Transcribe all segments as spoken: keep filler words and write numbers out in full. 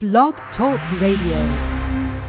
Blog Talk Radio.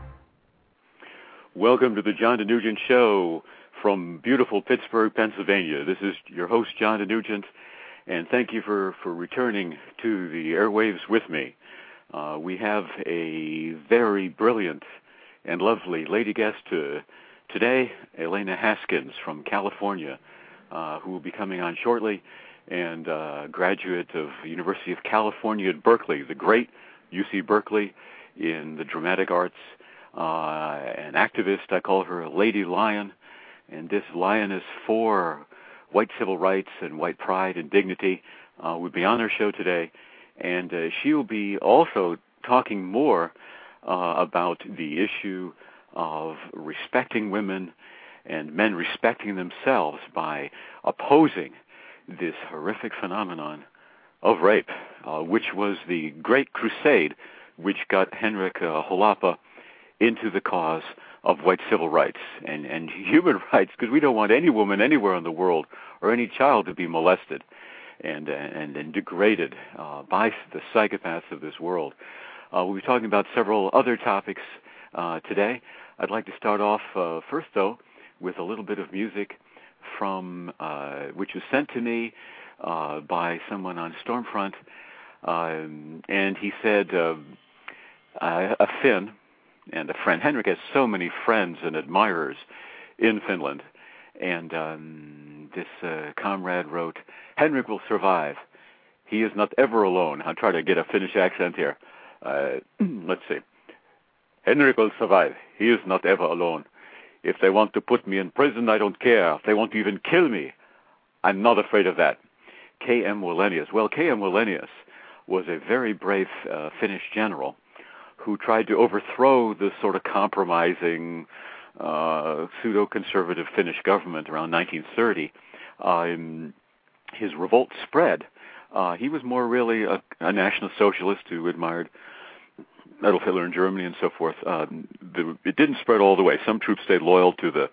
Welcome to the John DeNugent Show from beautiful Pittsburgh, Pennsylvania. This is your host, John DeNugent, and thank you for, for returning to the airwaves with me. Uh, we have a very brilliant and lovely lady guest uh, today, Elena Haskins from California, uh, who will be coming on shortly, and uh, graduate of the University of California at Berkeley, the great U C Berkeley in the dramatic arts, uh, an activist. I call her a Lady Lion, and this lioness for white civil rights and white pride and dignity uh, will be on our show today, and uh, she will be also talking more uh, about the issue of respecting women and men respecting themselves by opposing this horrific phenomenon of rape, uh, which was the great crusade which got Henrik uh, Holappa into the cause of white civil rights and, and human rights, because we don't want any woman anywhere in the world or any child to be molested and and, and degraded uh, by the psychopaths of this world. Uh, we'll be talking about several other topics uh, today. I'd like to start off uh, first, though, with a little bit of music from uh, which was sent to me uh, by someone on Stormfront, um, and he said, uh, a Finn and a friend. Henrik has so many friends and admirers in Finland, and um, this uh, comrade wrote, "Henrik will survive. He is not ever alone." I'll try to get a Finnish accent here. Uh, let's see. "Henrik will survive. He is not ever alone. If they want to put me in prison, I don't care. If they want to even kill me, I'm not afraid of that." K M Wallenius. Well, K M Wallenius was a very brave uh, Finnish general who tried to overthrow the sort of compromising, uh, pseudo-conservative Finnish government around nineteen thirty. Um, his revolt spread. Uh, he was more really a, a National Socialist who admired Adolf Hitler in Germany and so forth. Uh, the, it didn't spread all the way. Some troops stayed loyal to the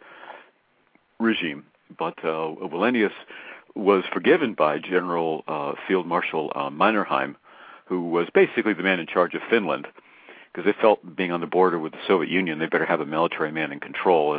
regime, but uh, Wallenius was forgiven by General uh, Field Marshal uh, Mannerheim, who was basically the man in charge of Finland, because they felt being on the border with the Soviet Union, they better have a military man in control.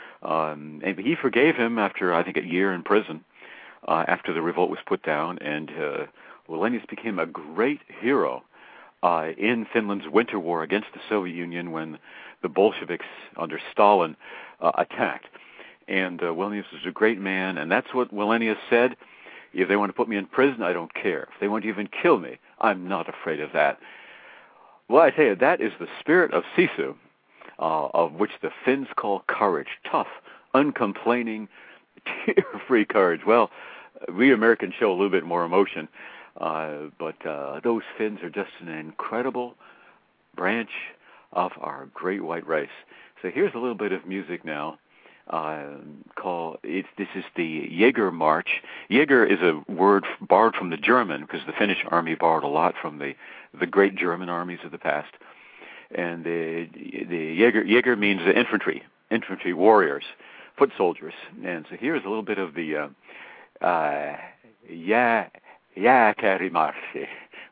Um, and he forgave him after, I think, a year in prison, uh, after the revolt was put down, and uh, Wallenius became a great hero uh, in Finland's winter war against the Soviet Union when the Bolsheviks under Stalin uh, attacked. And uh, Wallenius was a great man, and that's what Wallenius said: "If they want to put me in prison, I don't care. If they want to even kill me, I'm not afraid of that." Well, I tell you, that is the spirit of Sisu, uh, of which the Finns call courage. Tough, uncomplaining, tear-free courage. Well, we Americans show a little bit more emotion, uh, but uh, those Finns are just an incredible branch of our great white race. So here's a little bit of music now. Uh, call it's this is the Jaeger March. Jaeger is a word borrowed from the German, because the Finnish army borrowed a lot from the the great German armies of the past. And the the Jaeger Jaeger means the infantry, infantry warriors, foot soldiers. And so here's a little bit of the uh, uh, ja Jägermarsch,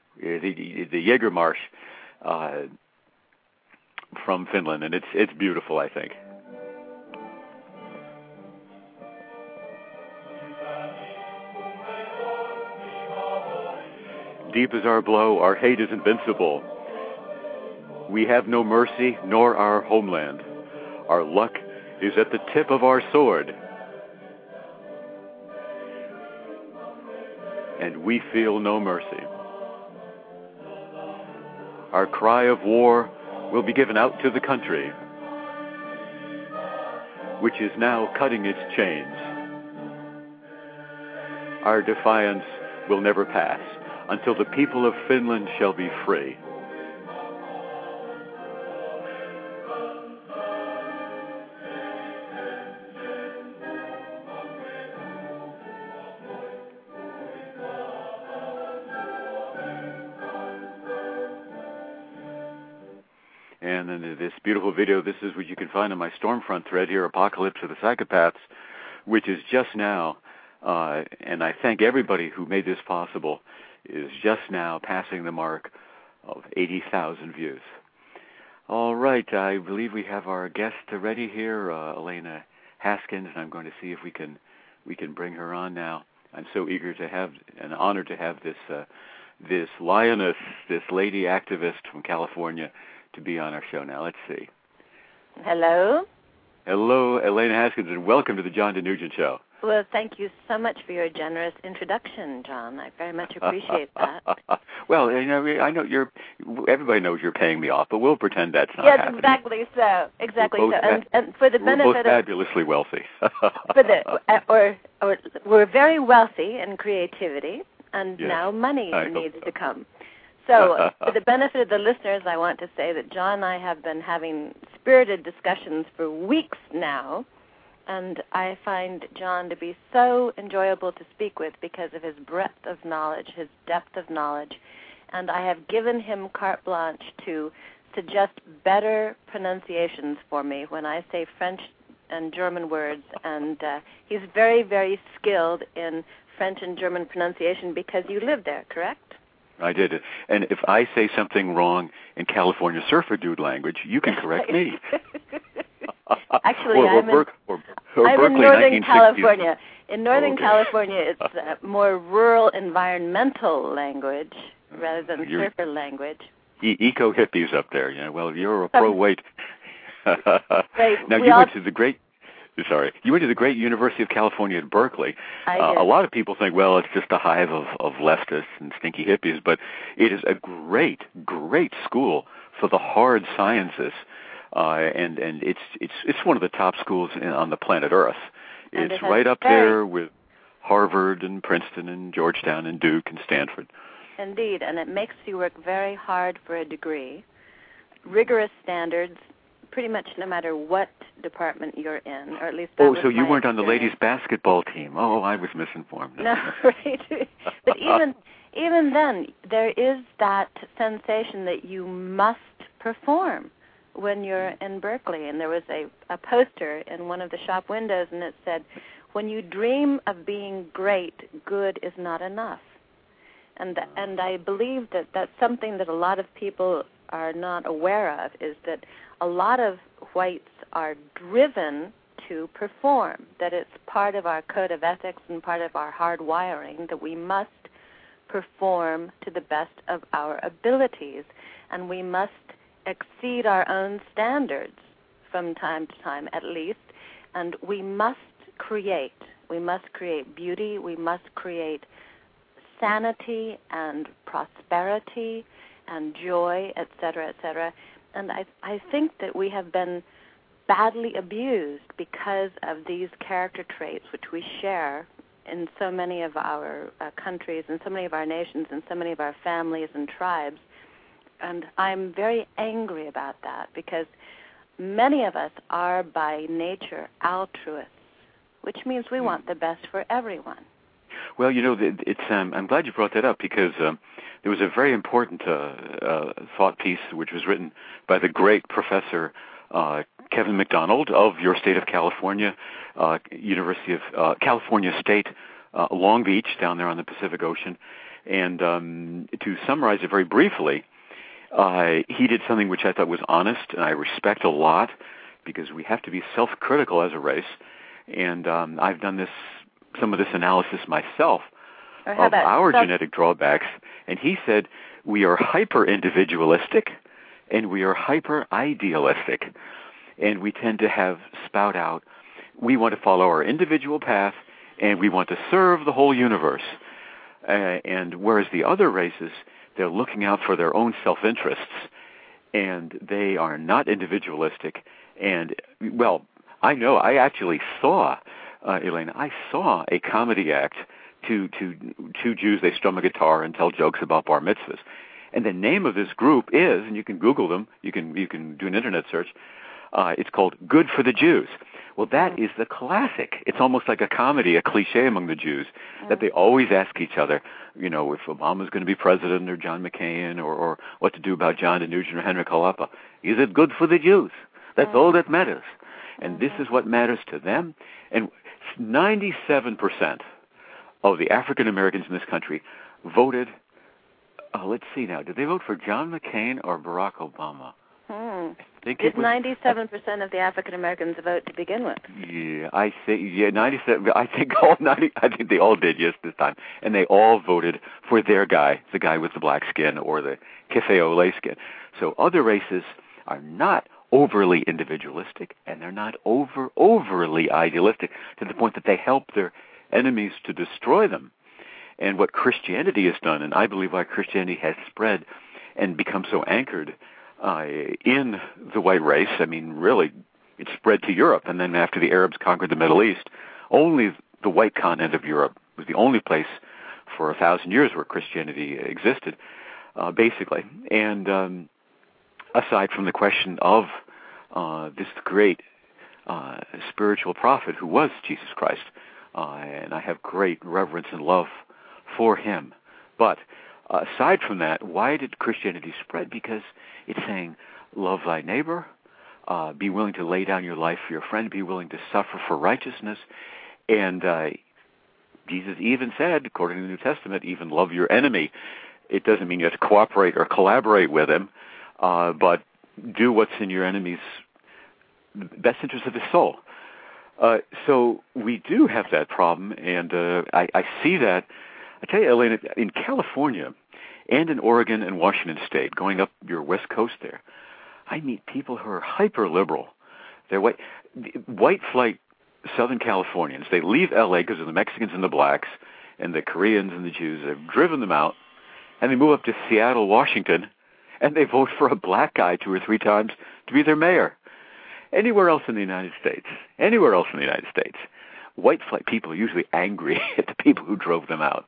the the Jaeger March uh, from Finland, and it's it's beautiful, I think. Deep is our blow, our hate is invincible. We have no mercy, nor our homeland. Our luck is at the tip of our sword. And we feel no mercy. Our cry of war will be given out to the country, which is now cutting its chains. Our defiance will never pass until the people of Finland shall be free. And in this beautiful video, this is what you can find on my Stormfront thread here, Apocalypse of the Psychopaths, which is just now, uh, and I thank everybody who made this possible, is just now passing the mark of eighty thousand views. All right, I believe we have our guest ready here, uh, Elena Haskins, and I'm going to see if we can we can bring her on now. I'm so eager to have, and honored to have this uh, this lioness, this lady activist from California, to be on our show now. Let's see. Hello. Hello, Elena Haskins, and welcome to the John DeNugent Show. Well, thank you so much for your generous introduction, John. I very much appreciate that. Well, you know, I know you're. Everybody knows you're paying me off, but we'll pretend that's not yes, happening. exactly so. Exactly We're so. both And, and for the we're benefit both of fabulously wealthy. for the uh, or or we're very wealthy in creativity, and yes, now money I needs hope so. to come. So, for the benefit of the listeners, I want to say that John and I have been having spirited discussions for weeks now, and I find John to be so enjoyable to speak with because of his breadth of knowledge, his depth of knowledge, and I have given him carte blanche to suggest better pronunciations for me when I say French and German words, and uh, he's very, very skilled in French and German pronunciation because you live there, correct? I did it. And if I say something wrong in California surfer dude language, you can correct me. Actually, or, or I'm, Berk, in, or, or I'm Berkeley, in Northern nineteen sixties. California. In Northern Okay. California, it's uh, more rural environmental language rather than You're, surfer language. E- eco hippies up there, you know. Well, you're a pro weight. Right. Now We you all- went to the great. Sorry, you went to the great University of California at Berkeley. I Uh, did. a lot of people think, well, it's just a hive of, of leftists and stinky hippies, but it is a great, great school for the hard sciences, uh, and and it's it's it's one of the top schools in, on the planet Earth. And It's it has right up very- there with Harvard and Princeton and Georgetown and Duke and Stanford. Indeed, and it makes you work very hard for a degree. Rigorous standards, pretty much no matter what department you're in, or at least that Oh, was so you my weren't on the experience. ladies' basketball team. Oh, I was misinformed. No, right. But even even then, there is that sensation that you must perform when you're in Berkeley. And there was a, a poster in one of the shop windows, and it said, "When you dream of being great, good is not enough." And th- and I believe that that's something that a lot of people are not aware of, is that a lot of whites are driven to perform, that it's part of our code of ethics and part of our hard wiring that we must perform to the best of our abilities, and we must exceed our own standards from time to time at least, and we must create. We must create beauty, we must create sanity and prosperity and joy, et cetera, et cetera. And I, I think that we have been badly abused because of these character traits which we share in so many of our uh, countries and so many of our nations and so many of our families and tribes. And I'm very angry about that because many of us are by nature altruists, which means we want the best for everyone. Well, you know, it's. Um, I'm glad you brought that up because um, there was a very important uh, uh, thought piece which was written by the great Professor uh, Kevin McDonald of your state of California, uh, University of uh, California State, uh, Long Beach, down there on the Pacific Ocean. And um, to summarize it very briefly, uh, he did something which I thought was honest and I respect a lot because we have to be self-critical as a race. And um, I've done this. some of this analysis myself of our self- genetic drawbacks, and he said we are hyper-individualistic and we are hyper-idealistic, and we tend to have spout out, we want to follow our individual path and we want to serve the whole universe. Uh, and whereas the other races, they're looking out for their own self-interests, and they are not individualistic. And, well, I know, I actually saw Uh, Elena, I saw a comedy act to to two Jews. They strum a guitar and tell jokes about bar mitzvahs. And the name of this group is, and you can Google them, you can you can do an internet search, uh, it's called Good for the Jews. Well, that is the classic. It's almost like a comedy, a cliche among the Jews, that they always ask each other, you know, if Obama's going to be president or John McCain, or, or what to do about John DeNugent or Henry Kalapa. Is it good for the Jews? That's all that matters. And this is what matters to them. And ninety-seven percent of the African Americans in this country voted uh, let's see now. Did they vote for John McCain or Barack Obama? Hmm. I think Did it was ninety-seven percent of the African Americans vote to begin with? Yeah, I think yeah, ninety-seven. I think all ninety. I think they all did yes this time, and they all voted for their guy, the guy with the black skin or the cafe au lait skin. So other races are not overly individualistic, and they're not over overly idealistic to the point that they help their enemies to destroy them. And what Christianity has done, and I believe why Christianity has spread and become so anchored uh, in the white race, I mean, really, it spread to Europe. And then after the Arabs conquered the Middle East, only the white continent of Europe was the only place for a thousand years where Christianity existed, uh, basically. And um, aside from the question of uh, this great uh, spiritual prophet who was Jesus Christ, uh, and I have great reverence and love for him. But uh, aside from that, why did Christianity spread? Because it's saying, love thy neighbor, uh, be willing to lay down your life for your friend, be willing to suffer for righteousness. And uh, Jesus even said, according to the New Testament, even love your enemy. It doesn't mean you have to cooperate or collaborate with him, uh, but do what's in your enemy's best interest of his soul. Uh, so we do have that problem, and uh, I, I see that. I tell you, Elena, in California and in Oregon and Washington State, going up your west coast there, I meet people who are hyper-liberal. They're white, white flight Southern Californians. They leave L A because of the Mexicans and the blacks and the Koreans and the Jews. They've driven them out, and they move up to Seattle, Washington, and they vote for a black guy two or three times to be their mayor. Anywhere else in the United States, anywhere else in the United States, white flight people are usually angry at the people who drove them out.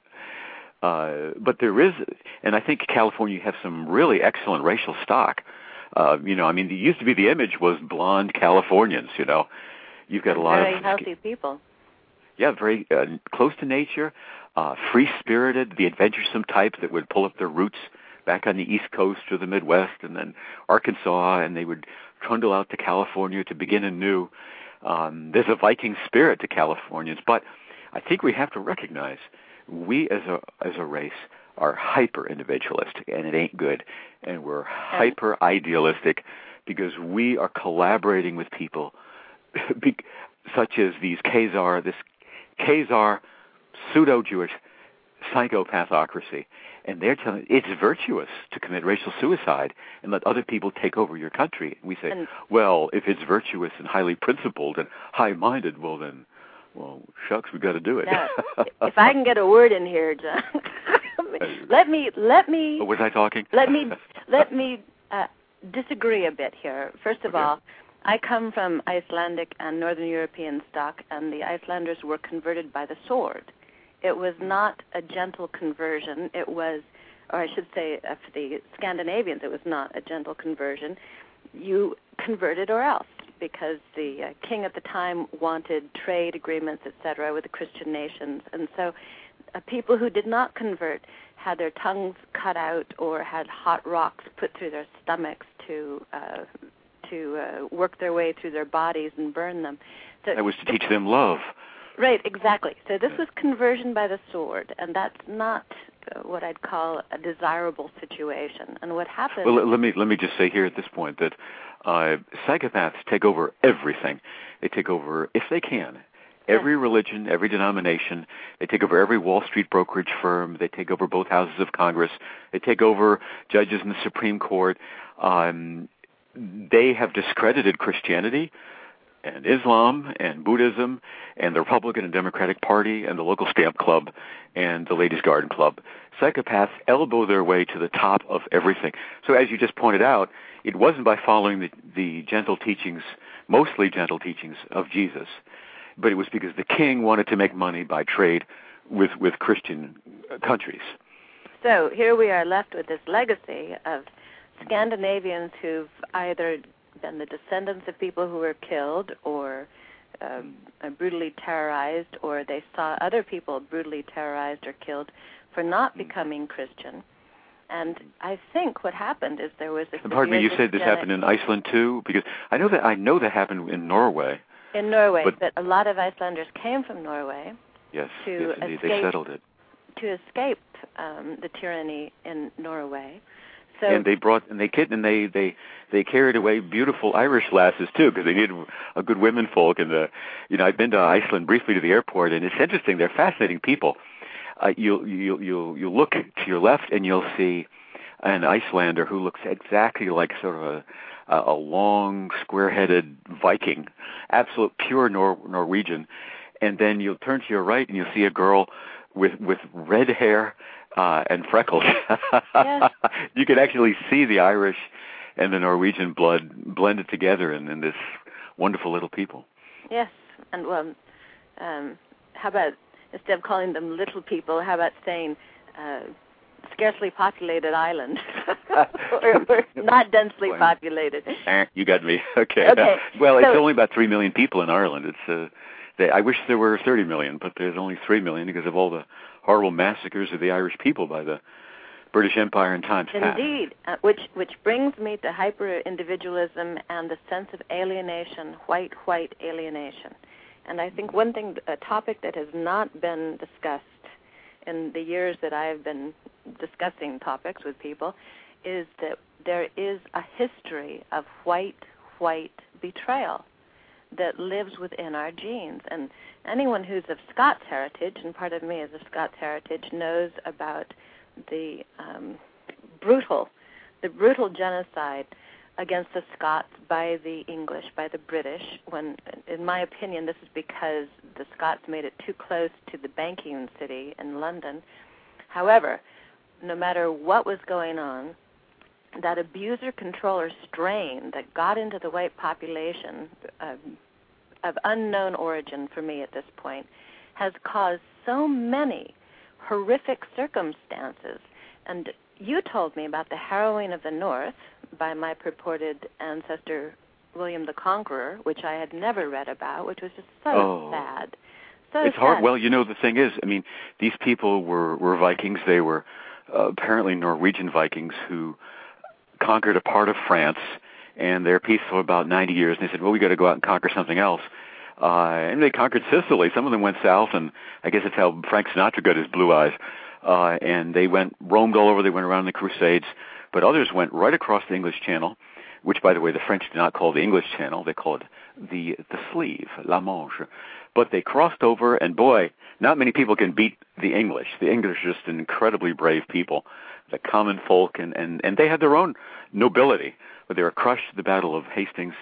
Uh, but there is, and I think California, you have some really excellent racial stock. Uh, you know, I mean, it used to be the image was blonde Californians, you know. You've got a lot very of... Very healthy people. Yeah, very uh, close to nature, uh, free-spirited, the adventuresome type that would pull up their roots back on the East Coast or the Midwest and then Arkansas, and they would trundle out to California to begin anew. Um, there's a Viking spirit to Californians, but I think we have to recognize we as a as a race are hyper-individualistic, and it ain't good. And we're hyper-idealistic because we are collaborating with people such as these Khazar, this Khazar pseudo-Jewish psychopathocracy. And they're telling it's virtuous to commit racial suicide and let other people take over your country. And we say, and, well, if it's virtuous and highly principled and high-minded, well then, well, shucks, we've got to do it. Now, if I can get a word in here, John, let me let me. Oh, was I talking? Let me let me uh, disagree a bit here. First of okay. all, I come from Icelandic and Northern European stock, and the Icelanders were converted by the sword. It was not a gentle conversion. It was, or I should say, uh, for the Scandinavians, it was not a gentle conversion. You converted or else, because the uh, king at the time wanted trade agreements, et cetera, with the Christian nations. And so uh, people who did not convert had their tongues cut out or had hot rocks put through their stomachs to uh, to uh, work their way through their bodies and burn them. So that was to teach them love. Right, exactly. So this was conversion by the sword, and that's not uh, what I'd call a desirable situation. And what happened... Well, let me let me just say here at this point that uh, psychopaths take over everything. They take over, if they can, every yes. religion, every denomination. They take over every Wall Street brokerage firm. They take over both houses of Congress. They take over judges in the Supreme Court. Um, they have discredited Christianity and Islam and Buddhism and the Republican and Democratic Party and the local stamp club and the Ladies' Garden Club. Psychopaths elbow their way to the top of everything. So as you just pointed out, it wasn't by following the, the gentle teachings, mostly gentle teachings of Jesus, but it was because the king wanted to make money by trade with, with Christian countries. So here we are left with this legacy of Scandinavians who've either been the descendants of people who were killed or um, brutally terrorized, or they saw other people brutally terrorized or killed for not becoming Christian. And I think what happened is there was a... Pardon me, you said this happened in Iceland too? Because I know that I know that happened in Norway. In Norway, but, but a lot of Icelanders came from Norway. Yes, to yes indeed, escape, they settled it. To escape um, the tyranny in Norway. So, and they brought and they kid and they they they carried away beautiful Irish lasses too, because they needed a good womenfolk. And the you know I've been to Iceland briefly to the airport, and it's interesting. They're fascinating people. Uh, you you you you look to your left and you'll see an Icelander who looks exactly like sort of a a long square-headed Viking, absolute pure Nor- Norwegian. And then you'll turn to your right and you'll see a girl with with red hair uh, and freckles. Yes. You can actually see the Irish and the Norwegian blood blended together in, in this wonderful little people. Yes, and well, um, how about instead of calling them little people, how about saying uh, scarcely populated island, or, or not densely populated? You got me. Okay. Okay. Well, so, it's only about three million people in Ireland. It's uh, they, I wish there were thirty million, but there's only three million because of all the horrible massacres of the Irish people by the British Empire in times past. Indeed, uh, which which brings me to hyper-individualism and the sense of alienation, white, white alienation. And I think one thing, a topic that has not been discussed in the years that I have been discussing topics with people, is that there is a history of white, white betrayal that lives within our genes. And anyone who's of Scots heritage, and part of me is of Scots heritage, knows about the um, brutal, the brutal genocide against the Scots by the English, by the British, when, in my opinion, this is because the Scots made it too close to the banking city in London. However, no matter what was going on, that abuser-controller strain that got into the white population, uh, of unknown origin for me at this point, has caused so many horrific circumstances. And you told me about the harrowing of the North by my purported ancestor William the Conqueror, which I had never read about, which was just so oh. sad. So it's sad. hard. Well, you know, the thing is, I mean, these people were, were Vikings. They were uh, apparently Norwegian Vikings who conquered a part of France, and they're peaceful about ninety years. And they said, well, we got to go out and conquer something else. Uh, and they conquered Sicily. Some of them went south, and I guess that's how Frank Sinatra got his blue eyes. Uh, and they went, roamed all over. They went around the Crusades. But others went right across the English Channel, which, by the way, the French did not call the English Channel. They called it the the sleeve, la Manche. But they crossed over, and boy, not many people can beat the English. The English are just incredibly brave people, the common folk, and, and, and they had their own nobility. But they were crushed at the Battle of Hastings,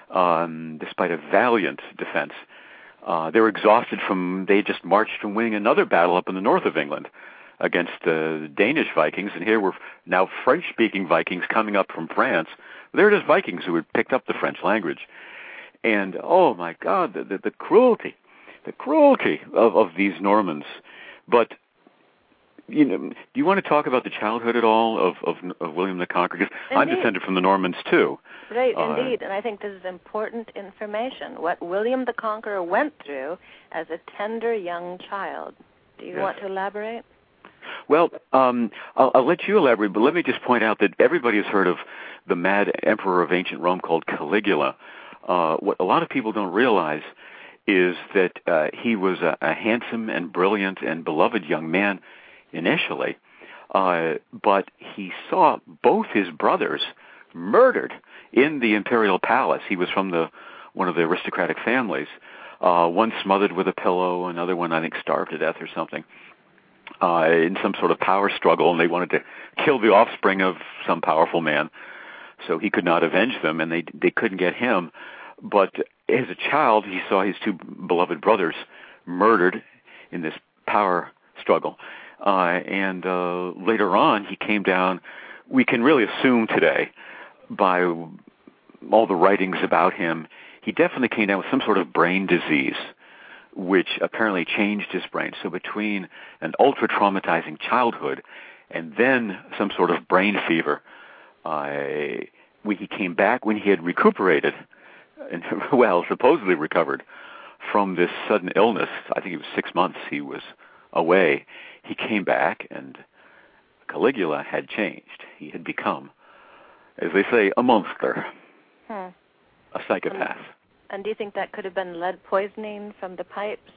um, despite a valiant defense. Uh, they were exhausted from, they just marched from winning another battle up in the north of England against the uh, Danish Vikings, and here were now French-speaking Vikings coming up from France. They're just Vikings who had picked up the French language. And, oh, my God, the, the, the cruelty, the cruelty of, of these Normans. But, you know, do you want to talk about the childhood at all of, of, of William the Conqueror? Because I'm descended from the Normans, too. Right, uh, indeed, and I think this is important information, what William the Conqueror went through as a tender young child. Do you yes. want to elaborate? Well, um, I'll, I'll let you elaborate, but let me just point out that everybody has heard of the mad emperor of ancient Rome called Caligula. Uh, what a lot of people don't realize is that uh, he was a, a handsome and brilliant and beloved young man initially, uh, but he saw both his brothers murdered in the imperial palace. He was from the one of the aristocratic families. Uh, one smothered with a pillow, another one, I think, starved to death or something. Uh, in some sort of power struggle, and they wanted to kill the offspring of some powerful man, so he could not avenge them, and they they couldn't get him. But as a child, he saw his two beloved brothers murdered in this power struggle, uh, and uh, later on, he came down. We can really assume today, by all the writings about him, he definitely came down with some sort of brain disease, which apparently changed his brain. So between an ultra-traumatizing childhood and then some sort of brain fever, uh, when he came back, when he had recuperated, and well, supposedly recovered from this sudden illness, I think it was six months he was away, he came back, and Caligula had changed. He had become, as they say, a monster, hmm. a psychopath. And do you think that could have been lead poisoning from the pipes?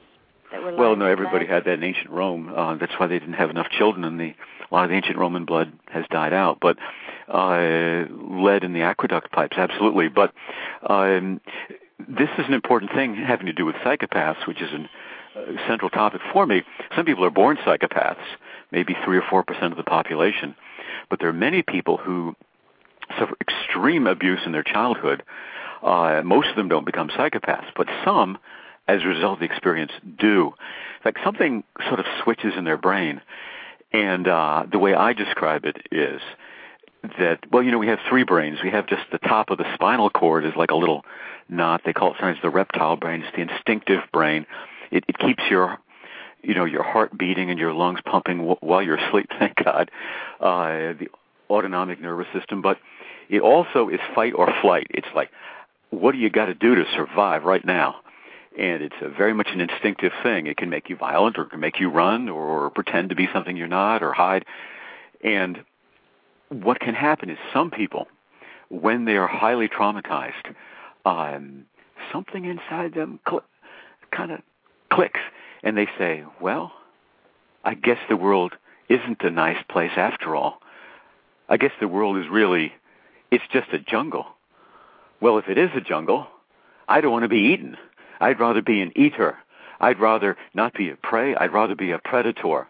that were Well, no, lying everybody dead? had that in ancient Rome. Uh, that's why they didn't have enough children, and the, a lot of the ancient Roman blood has died out. But uh, lead in the aqueduct pipes, absolutely. But um, this is an important thing having to do with psychopaths, which is a uh, central topic for me. Some people are born psychopaths, maybe three or four percent of the population. But there are many people who suffer extreme abuse in their childhood. Uh, most of them don't become psychopaths, but some, as a result of the experience, do. Like something sort of switches in their brain. And uh, the way I describe it is that, well, you know, we have three brains. We have just the top of the spinal cord is like a little knot. They call it sometimes the reptile brain. It's the instinctive brain. It, it keeps your, you know, your heart beating and your lungs pumping w- while you're asleep, thank God. Uh, the autonomic nervous system. But it also is fight or flight. It's like, what do you got to do to survive right now? And it's a very much an instinctive thing. It can make you violent, or it can make you run, or pretend to be something you're not, or hide. And what can happen is some people, when they are highly traumatized, um, something inside them cl- kind of clicks, and they say, well, I guess the world isn't a nice place after all. I guess the world is really, it's just a jungle. Well, if it is a jungle, I don't want to be eaten. I'd rather be an eater. I'd rather not be a prey. I'd rather be a predator.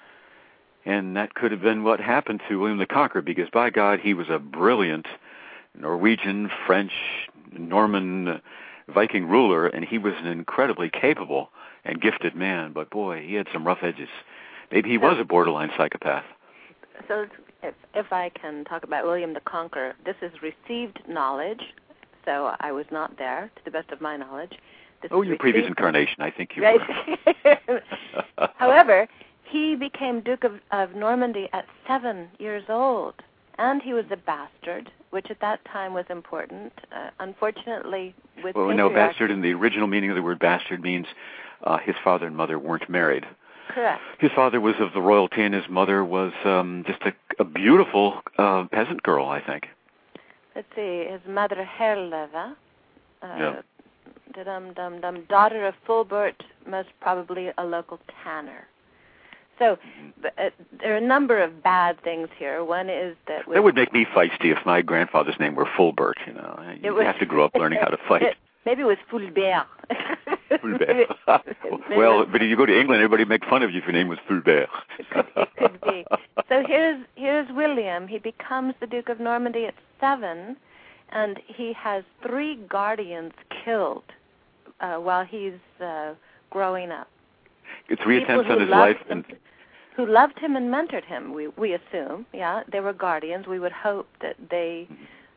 And that could have been what happened to William the Conqueror, because by God, he was a brilliant Norwegian, French, Norman, Viking ruler, and he was an incredibly capable and gifted man. But boy, he had some rough edges. Maybe he was a borderline psychopath. So if, if I can talk about William the Conqueror, this is received knowledge, so I was not there, to the best of my knowledge. This oh, your previous incarnation, I think you right. were. However, he became Duke of, of Normandy at seven years old, and he was a bastard, which at that time was important. Uh, unfortunately, with well, no, bastard in the original meaning of the word bastard means uh, his father and mother weren't married. Correct. His father was of the royalty, and his mother was um, just a, a beautiful uh, peasant girl, I think. Let's see, his mother, Herleva, uh, yeah. dum dum dum, daughter of Fulbert, most probably a local tanner. So mm-hmm. uh, there are a number of bad things here. One is that... That would make me feisty if my grandfather's name were Fulbert, you know. You was, have to grow up learning how to fight. It, maybe it was Fulbert. Fulbert. Well, but if you go to England, everybody make fun of you if your name was Fulbert. It could, it could be. So here's here's William. He becomes the Duke of Normandy at seven, and he has three guardians killed uh, while he's uh, growing up. Three People attempts on his loved life. Him, and who loved him and mentored him, we, we assume. Yeah, they were guardians. We would hope that they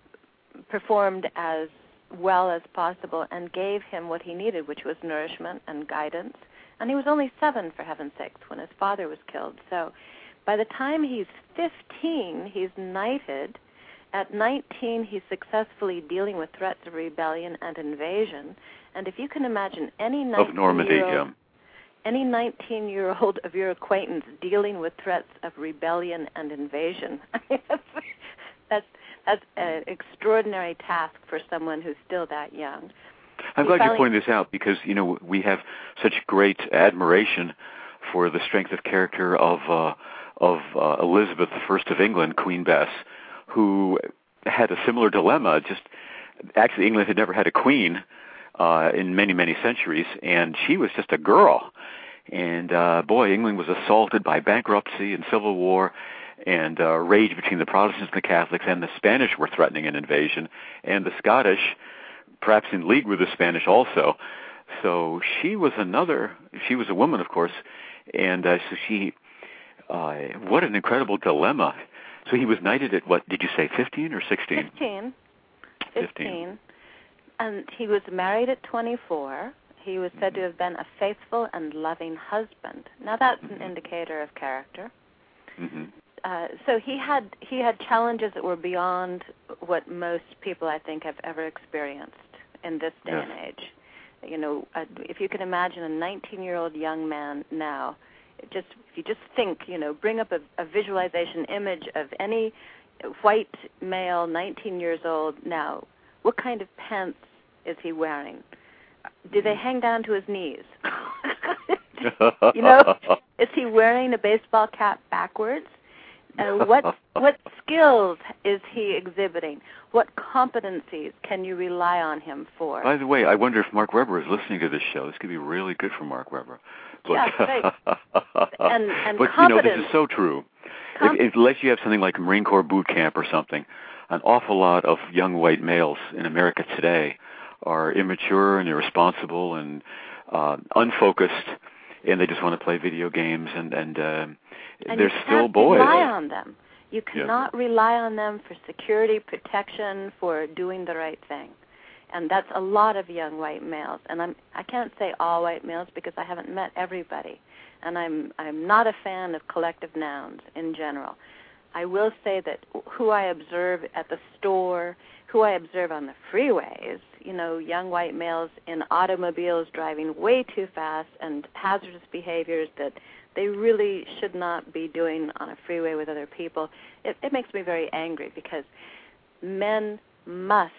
performed as well as possible and gave him what he needed, which was nourishment and guidance. And he was only seven, for heaven's sakes, when his father was killed. So by the time he's fifteen, he's knighted. At nineteen, he's successfully dealing with threats of rebellion and invasion. And if you can imagine any nineteen-year-old, of Normandy, yeah. any nineteen-year-old of your acquaintance dealing with threats of rebellion and invasion, I mean, that's, that's That's an extraordinary task for someone who's still that young. I'm he glad finally... you pointed this out, because, you know, we have such great admiration for the strength of character of uh, of uh, Elizabeth the First of England, Queen Bess, who had a similar dilemma. Just actually, England had never had a queen uh, in many, many centuries, and she was just a girl. And, uh, boy, England was assaulted by bankruptcy and civil war, and uh, rage between the Protestants and the Catholics, and the Spanish were threatening an invasion, and the Scottish, perhaps in league with the Spanish also. So she was another, she was a woman, of course, and uh, so she, uh, what an incredible dilemma. So he was knighted at, what, did you say, fifteen or sixteen? fifteen. fifteen. And he was married at twenty-four. He was said to have been a faithful and loving husband. Now that's mm-hmm. an indicator of character. Mm-hmm. Uh, so he had he had challenges that were beyond what most people, I think, have ever experienced in this day yes. and age. You know, uh, if you can imagine a nineteen-year-old young man now, just if you just think, you know, bring up a, a visualization image of any white male, nineteen years old now. What kind of pants is he wearing? Do they hang down to his knees? You know, is he wearing a baseball cap backwards? Uh, what what skills is he exhibiting? What competencies can you rely on him for? By the way, I wonder if Mark Webber is listening to this show. This could be really good for Mark Webber. But, yeah, right. and and but you know, this is so true. Com- if, unless you have something like Marine Corps boot camp or something, an awful lot of young white males in America today are immature and irresponsible and uh, unfocused, and they just want to play video games, and and, uh, and they're still boys. You can't rely on them. You cannot yeah. rely on them for security, protection, for doing the right thing. And that's a lot of young white males. And I'm I can't say all white males because I haven't met everybody. And I'm I'm not a fan of collective nouns in general. I will say that who I observe at the store, who I observe on the freeways, you know, young white males in automobiles driving way too fast and hazardous behaviors that they really should not be doing on a freeway with other people. It, it makes me very angry because men must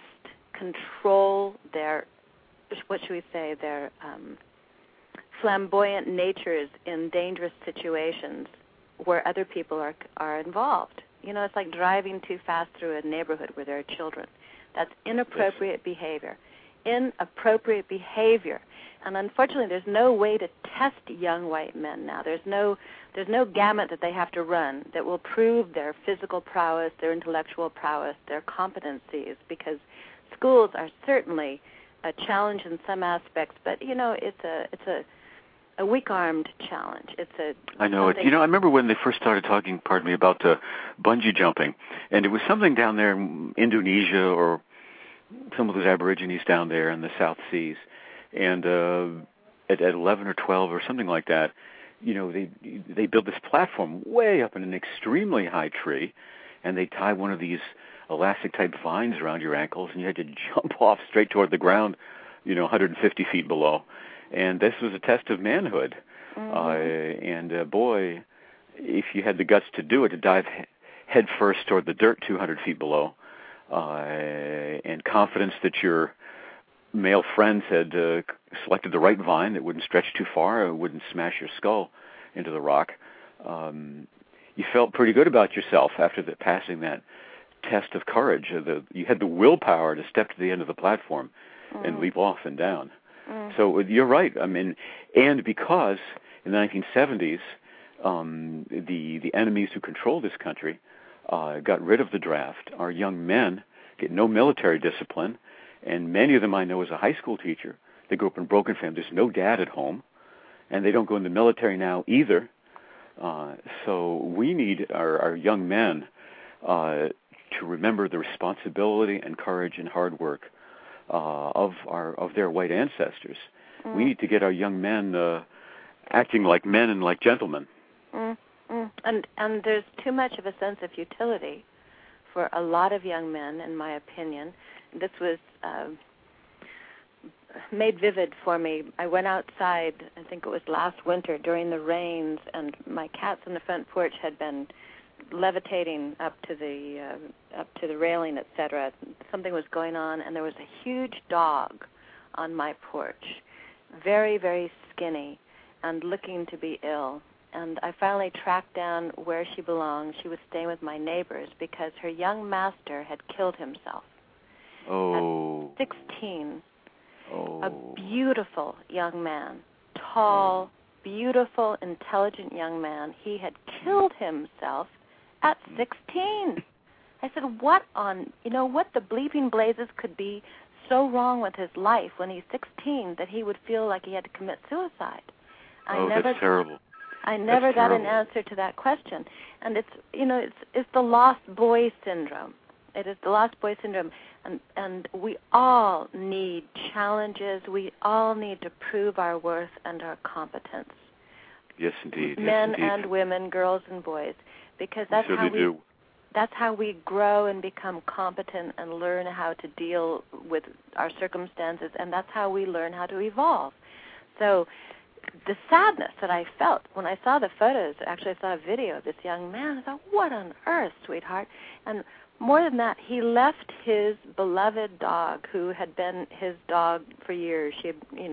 control their, what should we say, their um, flamboyant natures in dangerous situations where other people are are involved. You know, it's like driving too fast through a neighborhood where there are children. That's inappropriate yes. behavior. Inappropriate behavior. And unfortunately, there's no way to test young white men now. There's no there's no gamut that they have to run that will prove their physical prowess, their intellectual prowess, their competencies, because schools are certainly a challenge in some aspects, but you know, it's a it's a a weak-armed challenge. It's a I know it. You know, I remember when they first started talking, pardon me, about uh, bungee jumping, and it was something down there in Indonesia or some of those Aborigines down there in the South Seas, and uh, at, at eleven or twelve or something like that, you know, they they built this platform way up in an extremely high tree, and they tie one of these elastic-type vines around your ankles, and you had to jump off straight toward the ground, you know, one hundred fifty feet below. And this was a test of manhood. Mm-hmm. Uh, and, uh, boy, if you had the guts to do it, to dive he- head first toward the dirt two hundred feet below, uh, and confidence that your male friends had uh, selected the right vine that wouldn't stretch too far or wouldn't smash your skull into the rock, um, you felt pretty good about yourself after the, passing that test of courage. Uh, the, you had the willpower to step to the end of the platform mm-hmm. and leap off and down. Mm. So you're right. I mean, and because in the nineteen seventies, um, the the enemies who controlled this country uh, got rid of the draft. Our young men get no military discipline, and many of them I know as a high school teacher. They grew up in broken families. There's no dad at home, and they don't go in the military now either. Uh, so we need our, our young men uh, to remember the responsibility and courage and hard work Uh, of our of their white ancestors. Mm. We need to get our young men uh, acting like men and like gentlemen. Mm, mm. And and there's too much of a sense of futility for a lot of young men, in my opinion. This was uh, made vivid for me. I went outside, I think it was last winter during the rains, and my cats on the front porch had been levitating up to the uh, up to the railing, et cetera. Something was going on, and there was a huge dog on my porch, very, very skinny, and looking to be ill. And I finally tracked down where she belonged. She was staying with my neighbors because her young master had killed himself. Oh. At sixteen. Oh. A beautiful young man, tall, beautiful, intelligent young man. He had killed himself at sixteen. I said, what on, you know, what the bleeping blazes could be so wrong with his life when he's sixteen that he would feel like he had to commit suicide? I oh, never, that's terrible. I never that's got terrible. an answer to that question. And it's, you know, it's it's the lost boy syndrome. It is the lost boy syndrome. And, and we all need challenges. We all need to prove our worth and our competence. Yes, indeed. Men yes, indeed. and women, girls and boys. Because that's so how we do. that's how we grow and become competent and learn how to deal with our circumstances, and that's how we learn how to evolve. So the sadness that I felt when I saw the photos, actually I saw a video of this young man, I thought, what on earth, sweetheart? And more than that, he left his beloved dog, who had been his dog for years. She had, you know,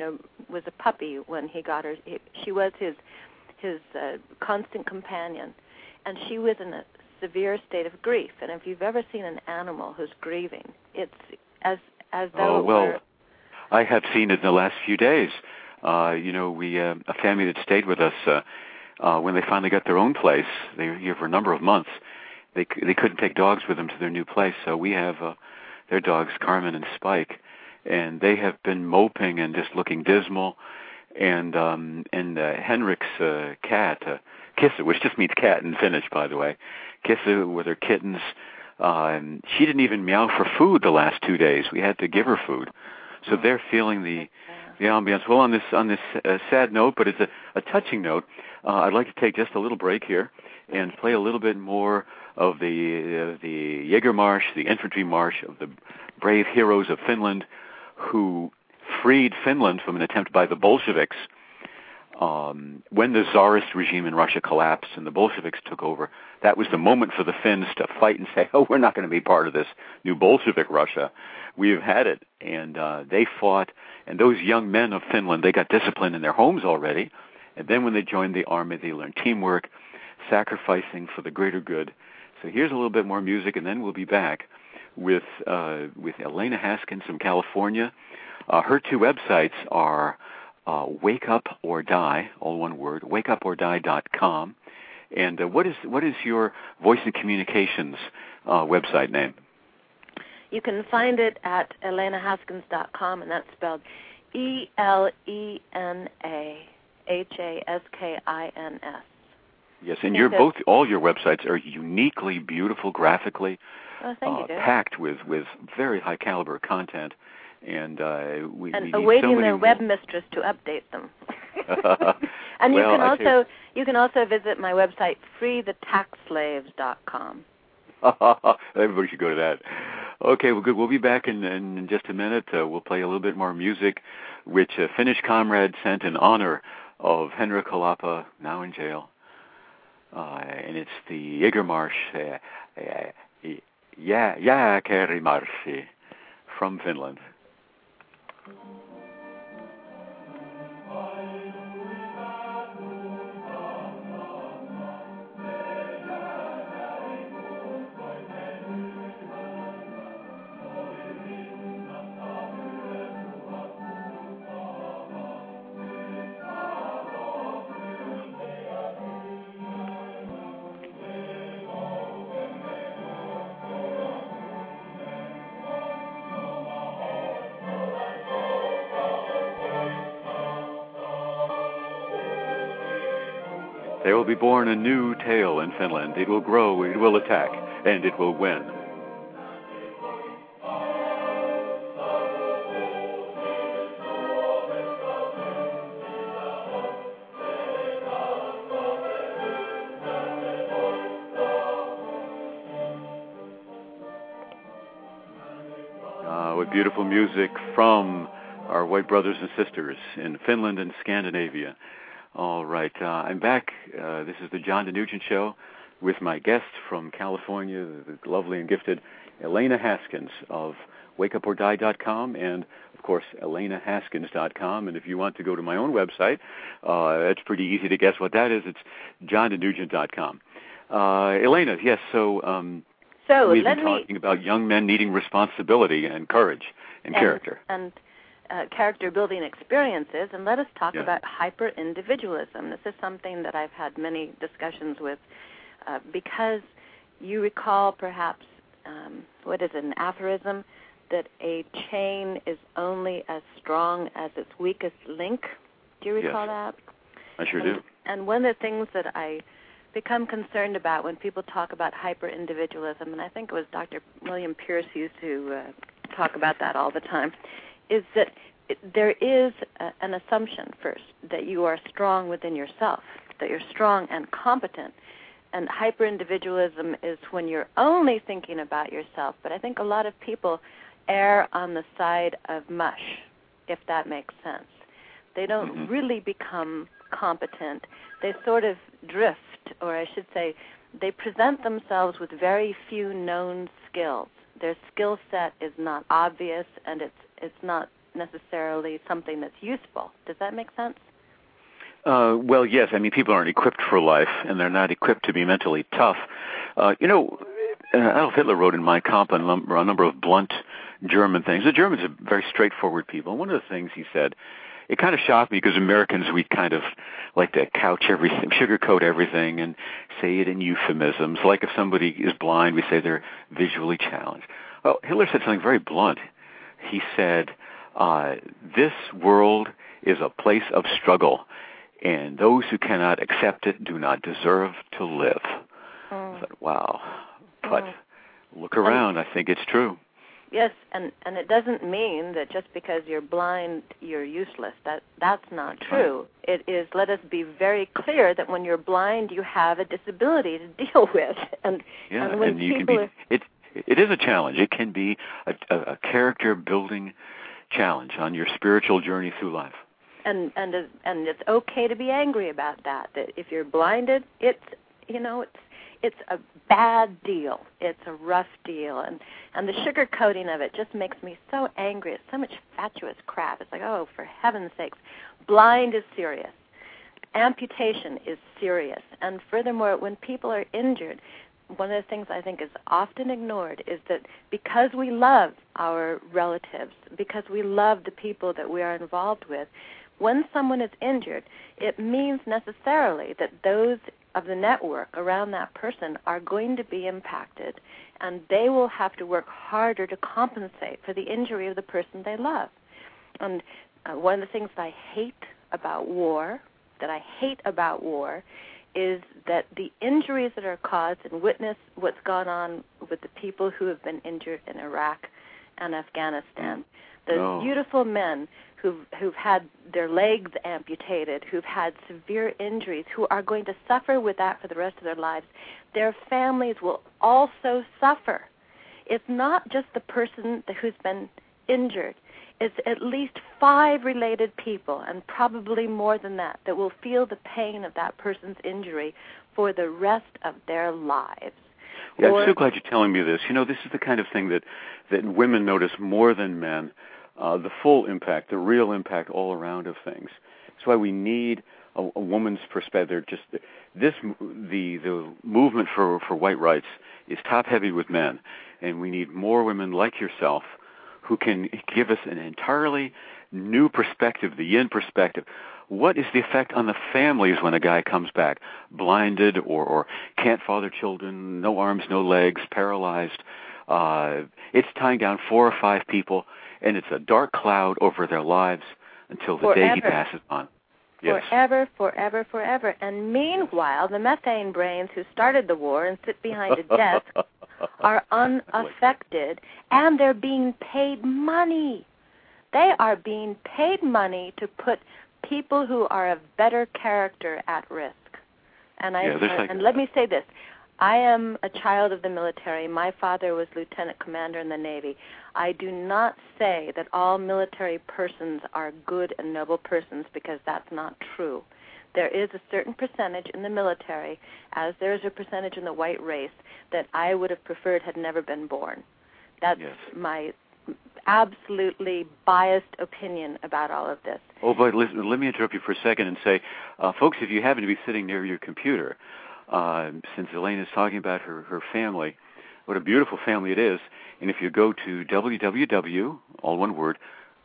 was a puppy when he got her. He, she was his his uh, constant companion, and she was in a severe state of grief. And if you've ever seen an animal who's grieving, it's as as though oh, well, it were... I have seen it in the last few days. Uh, you know, we uh, a family that stayed with us uh, uh, when they finally got their own place. They were here for a number of months. They they couldn't take dogs with them to their new place, so we have uh, their dogs, Carmen and Spike, and they have been moping and just looking dismal. And um, and uh, Henrik's uh, cat, uh, Kissa, which just means cat in Finnish, by the way, Kissa with her kittens. Uh, she didn't even meow for food the last two days. We had to give her food, so they're feeling the the ambiance. Well, on this on this uh, sad note, but it's a, a touching note. Uh, I'd like to take just a little break here and play a little bit more of the uh, the Jägermarsch, the infantry march of the brave heroes of Finland, who freed Finland from an attempt by the Bolsheviks um, when the Tsarist regime in Russia collapsed and the Bolsheviks took over. That was the moment for the Finns to fight and say, oh, we're not going to be part of this new Bolshevik Russia. We've had it. And uh, they fought, and those young men of Finland, they got disciplined in their homes already. And then when they joined the army, they learned teamwork, sacrificing for the greater good. So here's a little bit more music, and then we'll be back with uh, with Elena Haskins from California. Uh, her two websites are uh, Wake Up or Die, all one word, wake up or die dot com. And uh, what is what is your Voice and Communications uh, website name? You can find it at elena haskins dot com, and that's spelled E L E N A H A S K I N S. Yes, and you're both, all your websites are uniquely beautiful graphically, oh, thank uh, you, packed with, with very high caliber content. And uh, we, and we need awaiting so many their web mistress to update them. well, and you can I also tell... you can also visit my website free the tax slaves dot com. Everybody should go to that. Okay, well, good. We'll be back in, in just a minute. Uh, we'll play a little bit more music, which a Finnish comrade sent in honor of Henrik Halapa, now in jail. Uh, and it's the Jägermarsch, uh, uh, Jääkärimarssi from Finland. There will be born a new tale in Finland. It will grow, it will attack, and it will win. Uh, with beautiful music from our white brothers and sisters in Finland and Scandinavia. All right, uh, I'm back. Uh, this is the John DeNugent Show with my guest from California, the lovely and gifted Elena Haskins of wake up or die dot com and, of course, elena haskins dot com. And if you want to go to my own website, uh, it's pretty easy to guess what that is. It's john denugent dot com. Uh, Elena, yes, so, um, so we've let been me... talking about young men needing responsibility and courage and, and character. And Uh, character-building experiences, and let us talk yeah. about hyper-individualism. This is something that I've had many discussions with uh, because you recall perhaps, um, what is it, an aphorism, that a chain is only as strong as its weakest link. Do you recall yes. that? I sure and, do. And one of the things that I become concerned about when people talk about hyper-individualism, and I think it was Doctor William Pierce who used to uh, talk about that all the time, is that it, there is a, an assumption first that you are strong within yourself, that you're strong and competent. And hyper-individualism is when you're only thinking about yourself. But I think a lot of people err on the side of mush, if that makes sense. They don't mm-hmm. really become competent. They sort of drift, or I should say, they present themselves with very few known skills. Their skill set is not obvious, and it's it's not necessarily something that's useful. Does that make sense? Uh, well, yes. I mean, people aren't equipped for life, and they're not equipped to be mentally tough. Uh, you know, Adolf Hitler wrote in Mein Kampf a number, a number of blunt German things. The Germans are very straightforward people. And one of the things he said, it kind of shocked me because Americans, we kind of like to couch everything, sugarcoat everything, and say it in euphemisms. Like if somebody is blind, we say they're visually challenged. Well, Hitler said something very blunt. He said, uh, this world is a place of struggle, and those who cannot accept it do not deserve to live. Mm. I thought, wow. But mm. look around. And I think it's true. Yes, and, and it doesn't mean that just because you're blind, you're useless. That That's not true. Right. It is, let us be very clear that when you're blind, you have a disability to deal with. And, yeah, and when and you people can be, it, it is a challenge. It can be a, a, a character-building challenge on your spiritual journey through life. And and and it's okay to be angry about that. That if you're blinded, it's you know it's it's a bad deal. It's a rough deal, and and the sugarcoating of it just makes me so angry. It's so much fatuous crap. It's like, oh, for heaven's sakes, blind is serious. Amputation is serious, and furthermore, when people are injured, one of the things I think is often ignored is that because we love our relatives, because we love the people that we are involved with, when someone is injured, it means necessarily that those of the network around that person are going to be impacted, and they will have to work harder to compensate for the injury of the person they love. And uh, one of the things that I hate about war, that I hate about war, is that the injuries that are caused, and witness what's gone on with the people who have been injured in Iraq and Afghanistan, those oh. beautiful men who've, who've had their legs amputated, who've had severe injuries, who are going to suffer with that for the rest of their lives, their families will also suffer. It's not just the person who's been injured. It's at least five related people, and probably more than that, that will feel the pain of that person's injury for the rest of their lives. Yeah, or, I'm so glad you're telling me this. You know, this is the kind of thing that, that women notice more than men, uh, the full impact, the real impact all around of things. That's why we need a, a woman's perspective. Just this, the the movement for, for white rights is top-heavy with men, and we need more women like yourself who can give us an entirely new perspective, the yin perspective. What is the effect on the families when a guy comes back blinded or, or can't father children, no arms, no legs, paralyzed? Uh, it's tying down four or five people, and it's a dark cloud over their lives until the forever. day he passes on. Yes. Forever, forever, forever. And meanwhile, the methane brains who started the war and sit behind a desk are unaffected, and they're being paid money. They are being paid money to put people who are of better character at risk. And I yeah, like, and let me say this. I am a child of the military. My father was lieutenant commander in the Navy. I do not say that all military persons are good and noble persons, because that's not true. There is a certain percentage in the military, as there is a percentage in the white race, that I would have preferred had never been born. That's yes. my absolutely biased opinion about all of this. Oh, but listen, let me interrupt you for a second and say, uh, folks, if you happen to be sitting near your computer, uh, since Elaine is talking about her, her family, what a beautiful family it is, and if you go to www, all one word,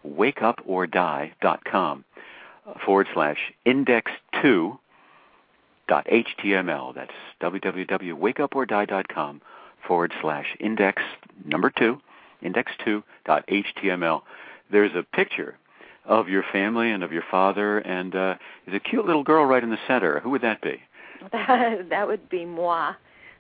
wakeupordie.com uh, forward slash index two dot html, that's www.wakeupordie.com forward slash index number two, index two dot html. There's a picture of your family and of your father, and uh, there's a cute little girl right in the center. Who would that be? That would be moi.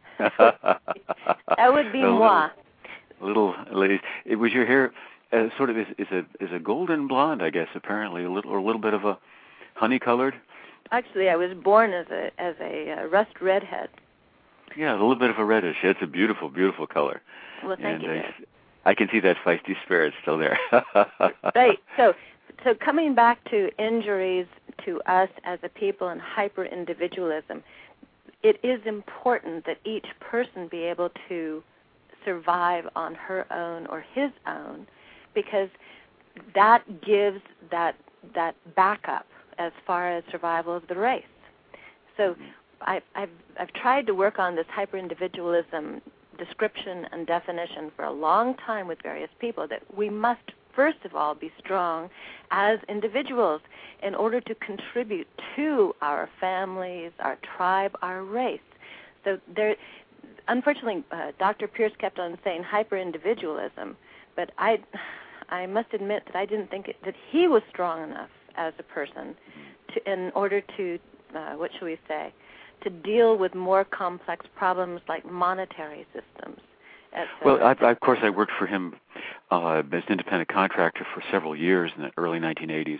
That would be moi. Little, little lady. It was your hair uh, sort of is, is a is a golden blonde, I guess. Apparently, a little or a little bit of a honey colored. Actually, I was born as a as a uh, rust redhead. Yeah, a little bit of a reddish. It's a beautiful, beautiful color. Well, thank and you. I, I can see that feisty spirit still there. Right. So, so coming back to injuries to us as a people and hyper-individualism, it is important that each person be able to survive on her own or his own, because that gives that that backup as far as survival of the race. So I, I've I've tried to work on this hyper-individualism description and definition for a long time with various people, that we must first of all be strong as individuals in order to contribute to our families, our tribe, our race. So there, unfortunately, uh, Doctor Pierce kept on saying hyper-individualism, but I, I must admit that I didn't think it, that he was strong enough as a person to, in order to, uh, what shall we say, to deal with more complex problems like monetary systems. Well, I, I, of course, I worked for him uh, as an independent contractor for several years in the early nineteen eighties,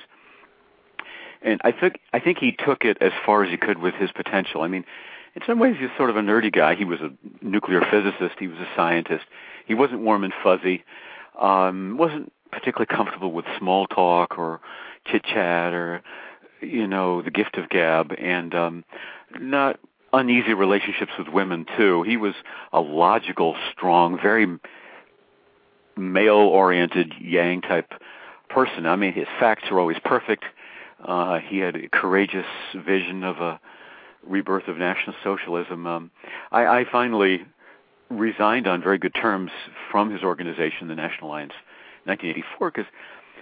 and I think I think he took it as far as he could with his potential. I mean, in some ways, he's sort of a nerdy guy. He was a nuclear physicist. He was a scientist. He wasn't warm and fuzzy. Um, wasn't particularly comfortable with small talk or chit chat or, you know, the gift of gab, and um, not uneasy relationships with women too. He was a logical, strong, very male-oriented Yang type person. I mean, his facts are always perfect. Uh, he had a courageous vision of a rebirth of National Socialism. Um, I, I finally resigned on very good terms from his organization, the National Alliance, in nineteen eighty-four, because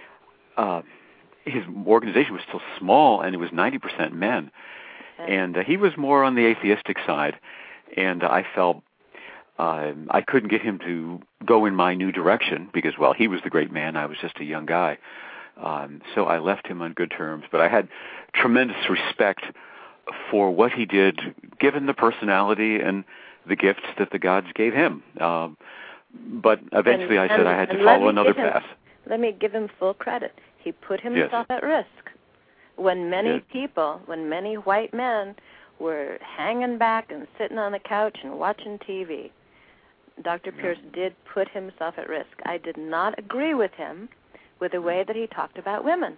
uh, his organization was still small and it was ninety percent men. And uh, he was more on the atheistic side, and I felt uh, I couldn't get him to go in my new direction because, well, he was the great man. I was just a young guy. Um, so I left him on good terms. But I had tremendous respect for what he did, given the personality and the gifts that the gods gave him. Um, but eventually and, I said and, I had to follow another him, path. Let me give him full credit. He put himself yes. at risk. When many yes. people, when many white men were hanging back and sitting on the couch and watching T V, Doctor Pierce yeah. did put himself at risk. I did not agree with him with the way that he talked about women.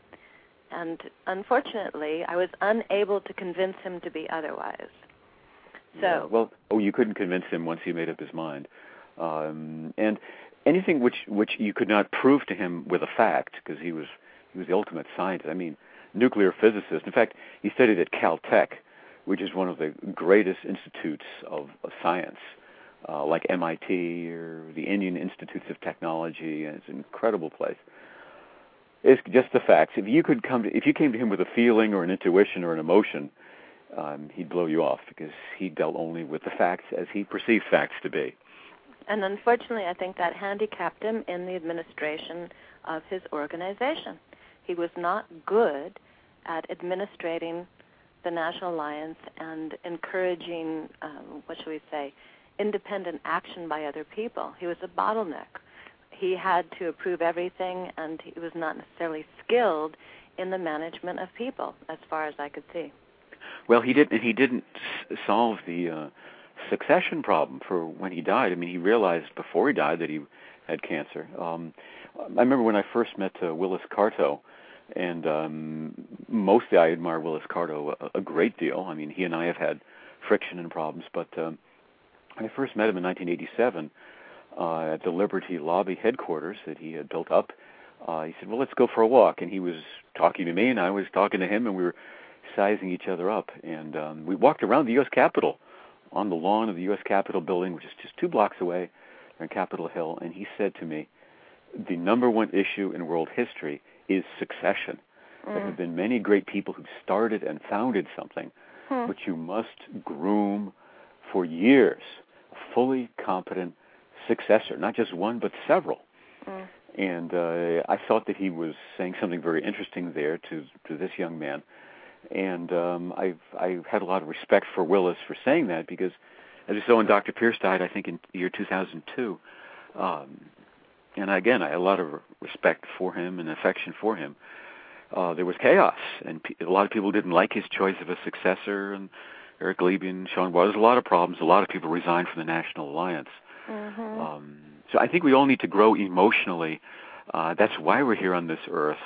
And unfortunately, I was unable to convince him to be otherwise. So, yeah. Well, oh, you couldn't convince him once he made up his mind. Um, and anything which, which you could not prove to him with a fact, because he was he was the ultimate scientist. I mean, nuclear physicist. In fact, he studied at Caltech, which is one of the greatest institutes of, of science, uh, like M I T or the Indian Institutes of Technology, and it's an incredible place. It's just the facts. If you could come to, if you came to him with a feeling or an intuition or an emotion, um, he'd blow you off because he dealt only with the facts as he perceived facts to be. And unfortunately, I think that handicapped him in the administration of his organization. He was not good at administrating the National Alliance and encouraging, um, what shall we say, independent action by other people. He was a bottleneck. He had to approve everything, and he was not necessarily skilled in the management of people, as far as I could see. Well, he didn't. He didn't s- solve the uh, succession problem for when he died. I mean, he realized before he died that he had cancer. Um, I remember when I first met uh, Willis Carto. And um, mostly I admire Willis Carto a, a great deal. I mean, he and I have had friction and problems. But um, when I first met him in nineteen eighty-seven uh, at the Liberty Lobby headquarters that he had built up, uh, he said, well, let's go for a walk. And he was talking to me, and I was talking to him, and we were sizing each other up. And um, we walked around the U S Capitol on the lawn of the U S Capitol building, which is just two blocks away on Capitol Hill. And he said to me, the number one issue in world history is succession. Mm. There have been many great people who started and founded something, hmm. but you must groom for years a fully competent successor, not just one, but several. Mm. And uh, I thought that he was saying something very interesting there to, to this young man. And um, I've, I had a lot of respect for Willis for saying that because, as you saw when Doctor Pierce died, I think in the year two thousand two, um, and again, I had a lot of respect for him and affection for him. Uh, there was chaos, and pe- a lot of people didn't like his choice of a successor, and Eric Lieby and Sean Watt. There's a lot of problems. A lot of people resigned from the National Alliance. Mm-hmm. Um, so I think we all need to grow emotionally. Uh, that's why we're here on this earth,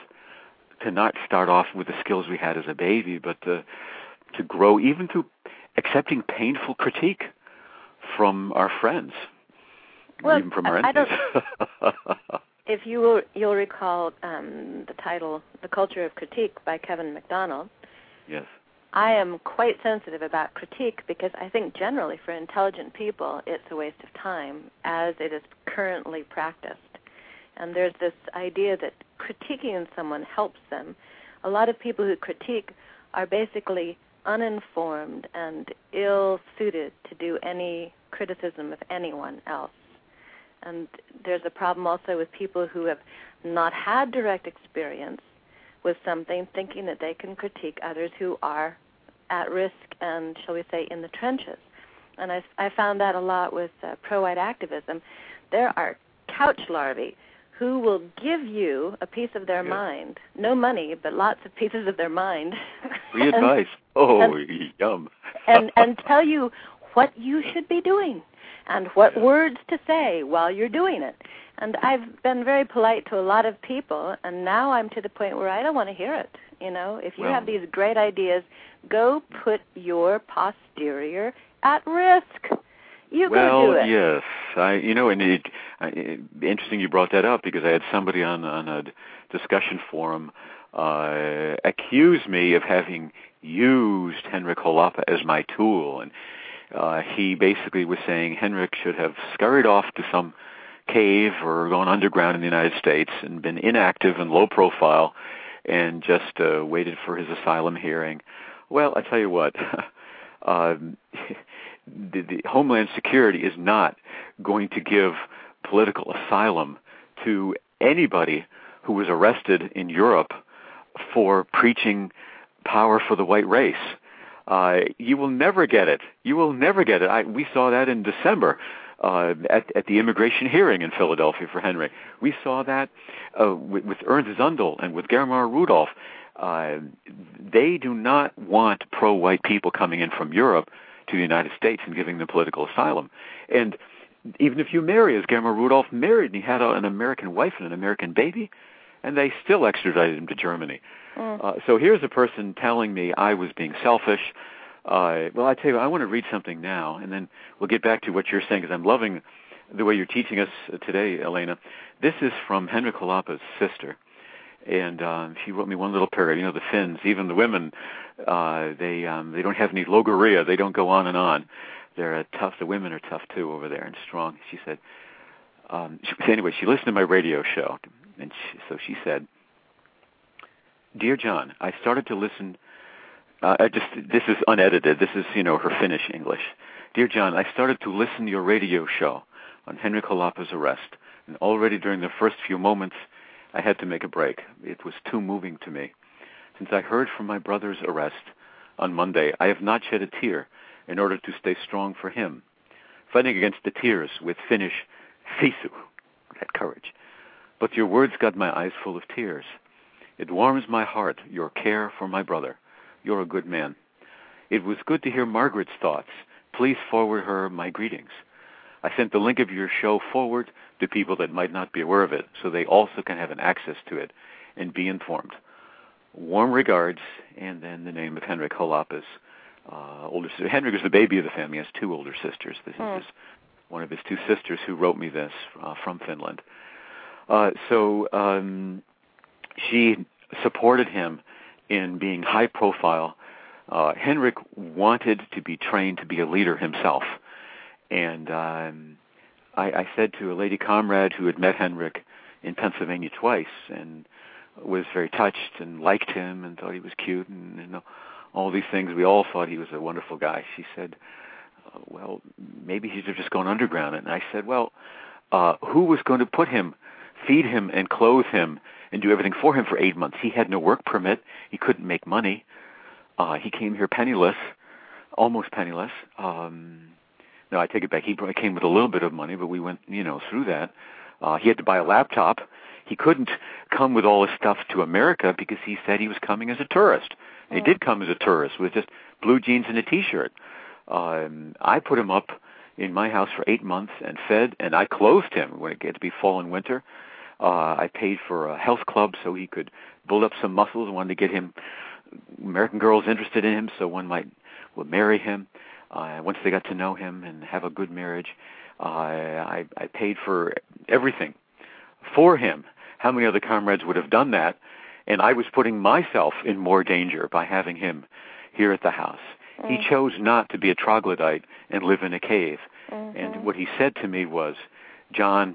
to not start off with the skills we had as a baby, but to, to grow even through accepting painful critique from our friends. Well, even from our I, I don't. if you will, you'll recall um, the title, The Culture of Critique by Kevin MacDonald. Yes. I am quite sensitive about critique because I think generally for intelligent people it's a waste of time as it is currently practiced. And there's this idea that critiquing someone helps them. A lot of people who critique are basically uninformed and ill-suited to do any criticism of anyone else. And there's a problem also with people who have not had direct experience with something, thinking that they can critique others who are at risk and, shall we say, in the trenches. And I, I found that a lot with uh, pro-white activism. There are couch larvae who will give you a piece of their yeah. mind, no money, but lots of pieces of their mind. Free and, advice. Oh, and, yum. and, and tell you what you should be doing and what yeah. words to say while you're doing it. And I've been very polite to a lot of people, and now I'm to the point where I don't want to hear it. You know, if you well, have these great ideas, go put your posterior at risk. You well, go do it. yes. I, you know, and it, it, interesting you brought that up because I had somebody on, on a discussion forum uh, accuse me of having used Henrik Holapa as my tool. And uh, he basically was saying Henrik should have scurried off to some cave or gone underground in the United States and been inactive and low profile and just uh, waited for his asylum hearing. Well, I tell you what, um, the, the Homeland Security is not going to give political asylum to anybody who was arrested in Europe for preaching power for the white race. Uh, you will never get it. You will never get it. I, we saw that in December. Uh, at, at the immigration hearing in Philadelphia for Henry. We saw that uh, with, with Ernst Zundel and with Germar Rudolph. Uh, they do not want pro-white people coming in from Europe to the United States and giving them political asylum. And even if you marry, as Germar Rudolph married, and he had a, an American wife and an American baby, and they still extradited him to Germany. Mm. Uh, so here's a person telling me I was being selfish. Uh, well, I tell you, I want to read something now, and then we'll get back to what you're saying, because I'm loving the way you're teaching us today, Elena. This is from Henrik Holapa's sister, and um, she wrote me one little paragraph. You know, the Finns, even the women, uh, they um, they don't have any logorrhea. They don't go on and on. They're uh, tough. The women are tough, too, over there, and strong. She said, um, she, anyway, she listened to my radio show, and she, so she said, Dear John, I started to listen... Uh, I just this is unedited. This is, you know, her Finnish English. Dear John, I started to listen to your radio show on Henrik Holapa's arrest, and already during the first few moments, I had to make a break. It was too moving to me. Since I heard from my brother's arrest on Monday, I have not shed a tear in order to stay strong for him, fighting against the tears with Finnish fisu, that courage. But your words got my eyes full of tears. It warms my heart, your care for my brother. You're a good man. It was good to hear Margaret's thoughts. Please forward her my greetings. I sent the link of your show forward to people that might not be aware of it, so they also can have an access to it and be informed. Warm regards, and then the name of Henrik Holapa's uh, older sister. Henrik is the baby of the family. He has two older sisters. This mm. is his, one of his two sisters who wrote me this uh, from Finland. Uh, so um, she supported him in being high profile. Uh, Henrik wanted to be trained to be a leader himself. And um, I, I said to a lady comrade who had met Henrik in Pennsylvania twice and was very touched and liked him and thought he was cute and, you know, all these things. We all thought he was a wonderful guy. She said, uh, well, maybe he should have just gone underground. And I said, well, uh, who was going to put him, feed him and clothe him and do everything for him for eight months. He had no work permit. He couldn't make money. Uh, he came here penniless, almost penniless. Um, no, I take it back. He came with a little bit of money, but we went, you know, through that. Uh, he had to buy a laptop. He couldn't come with all his stuff to America because he said he was coming as a tourist. And he did come as a tourist with just blue jeans and a T-shirt. Um, I put him up in my house for eight months and fed, and I clothed him when it got to be fall and winter. Uh, I paid for a health club so he could build up some muscles. I wanted to get him American girls interested in him so one might would marry him uh, once they got to know him and have a good marriage. Uh, I, I paid for everything for him. How many other comrades would have done that? And I was putting myself in more danger by having him here at the house. Mm. He chose not to be a troglodyte and live in a cave. Mm-hmm. And what he said to me was, John,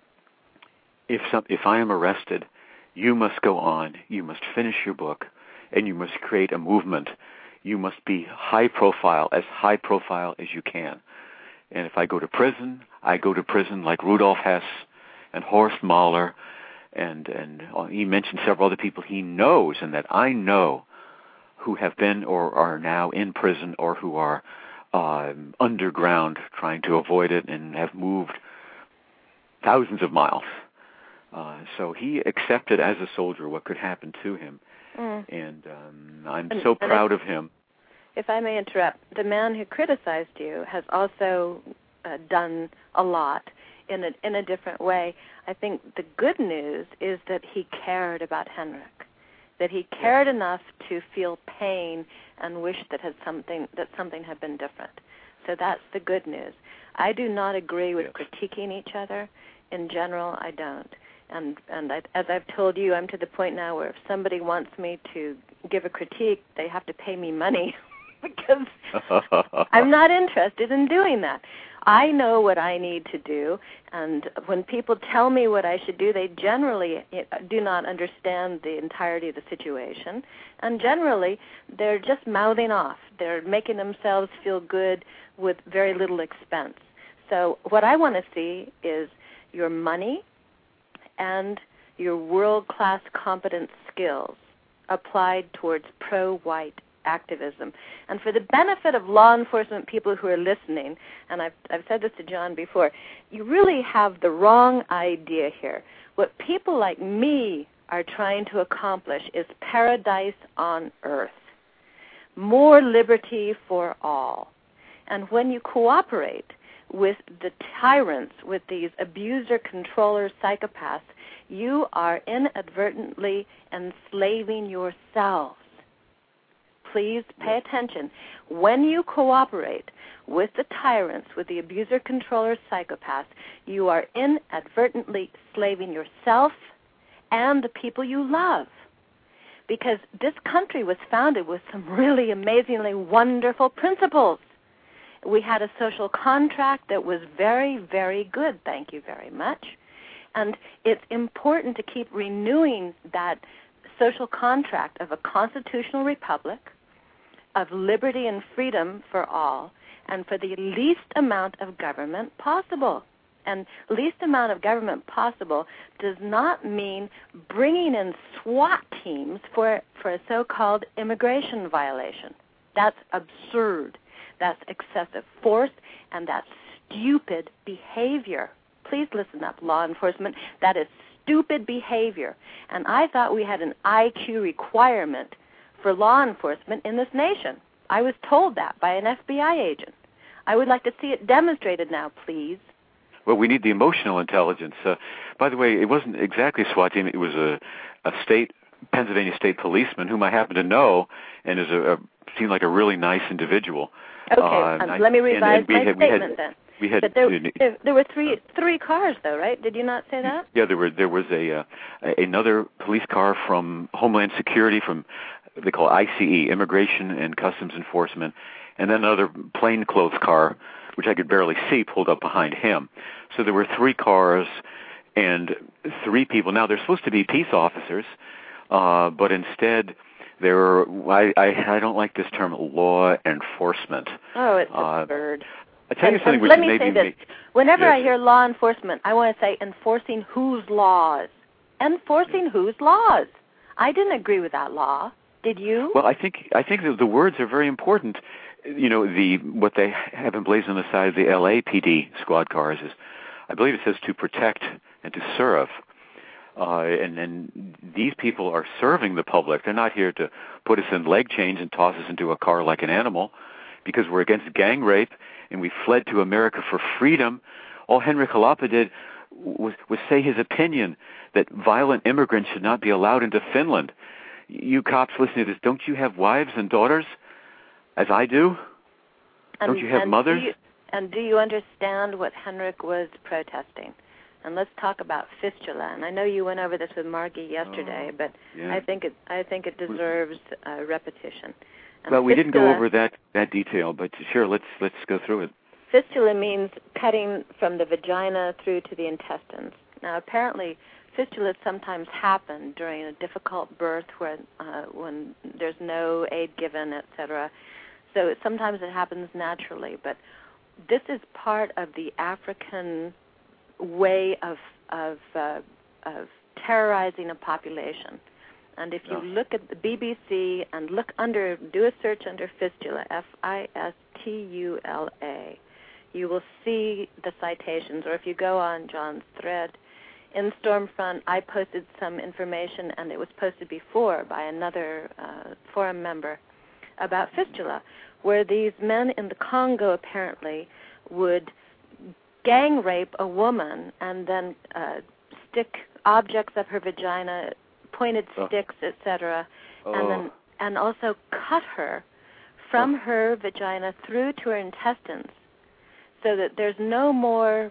if some, if I am arrested, you must go on. You must finish your book, and you must create a movement. You must be high profile, as high profile as you can. And if I go to prison, I go to prison like Rudolf Hess and Horst Mahler, and and he mentioned several other people he knows and that I know who have been or are now in prison or who are um, underground trying to avoid it and have moved thousands of miles. Uh, so he accepted as a soldier what could happen to him, mm. and um, I'm and, so proud if, of him. If I may interrupt, the man who criticized you has also uh, done a lot in a, in a different way. I think the good news is that he cared about Henrik, that he cared yes. enough to feel pain and wish that had something that something had been different. So that's the good news. I do not agree with yes. critiquing each other. In general, I don't. And and I, as I've told you, I'm to the point now where if somebody wants me to give a critique, they have to pay me money because I'm not interested in doing that. I know what I need to do, and when people tell me what I should do, they generally do not understand the entirety of the situation, and generally they're just mouthing off. They're making themselves feel good with very little expense. So what I want to see is your money and your world-class competence skills applied towards pro-white activism. And for the benefit of law enforcement people who are listening, and I've, I've said this to John before, you really have the wrong idea here. What people like me are trying to accomplish is paradise on earth, more liberty for all. And when you cooperate with the tyrants, with these abuser, controller, psychopaths, you are inadvertently enslaving yourselves. Please pay attention. When you cooperate with the tyrants, with the abuser, controller, psychopaths, you are inadvertently enslaving yourself and the people you love. Because this country was founded with some really amazingly wonderful principles. We had a social contract that was very, very good. Thank you very much. And it's important to keep renewing that social contract of a constitutional republic, of liberty and freedom for all, and for the least amount of government possible. And least amount of government possible does not mean bringing in SWAT teams for, for a so-called immigration violation. That's absurd. That's excessive force, and that's stupid behavior. Please listen up, law enforcement. That is stupid behavior. And I thought we had an I Q requirement for law enforcement in this nation. I was told that by an F B I agent. I would like to see it demonstrated now, please. Well, we need the emotional intelligence. Uh, by the way, it wasn't exactly a SWAT team. It was a, a state, Pennsylvania state policeman whom I happen to know and is a, a seemed like a really nice individual. Okay, uh, um, let me revise and, and my had, statement had, then. We had, but there, there, there were three three cars, though, right? Did you not say that? Yeah, there were. There was a uh, another police car from Homeland Security, from they call it I C E, Immigration and Customs Enforcement, and then another plainclothes car, which I could barely see, pulled up behind him. So there were three cars and three people. Now they're supposed to be peace officers, uh, but instead they were. I, I I don't like this term, law enforcement. Oh, it's uh, absurd. I tell you and, something and which let me maybe say this. Whenever yes. I hear law enforcement, I want to say enforcing whose laws? Enforcing whose laws? I didn't agree with that law. Did you? Well, I think I think that the words are very important. You know, the what they have emblazoned on the side of the L A P D squad cars is, I believe it says to protect and to serve. Uh, and, and these people are serving the public. They're not here to put us in leg chains and toss us into a car like an animal, because we're against gang rape and we fled to America for freedom. All Henrik Jalapa did was, was say his opinion that violent immigrants should not be allowed into Finland. You cops listening to this, don't you have wives and daughters, as I do? And, don't you have and mothers? Do you, and do you understand what Henrik was protesting? And let's talk about fistula. And I know you went over this with Margie yesterday, oh, but yeah. I think it I think it deserves uh, repetition. And well, we fistula, didn't go over that, that detail, but sure, let's let's go through it. Fistula means cutting from the vagina through to the intestines. Now, apparently, fistulas sometimes happen during a difficult birth when uh, when there's no aid given, et cetera. So it, sometimes it happens naturally, but this is part of the African way of of uh, of terrorizing a population. And if you oh. look at the B B C and look under, do a search under fistula, F I S T U L A, you will see the citations. Or if you go on John's thread, in Stormfront, I posted some information, and it was posted before by another uh, forum member about fistula, where these men in the Congo apparently would gang rape a woman and then uh, stick objects up her vagina, pointed oh. sticks, et cetera, oh. and then and also cut her from oh. her vagina through to her intestines, so that there's no more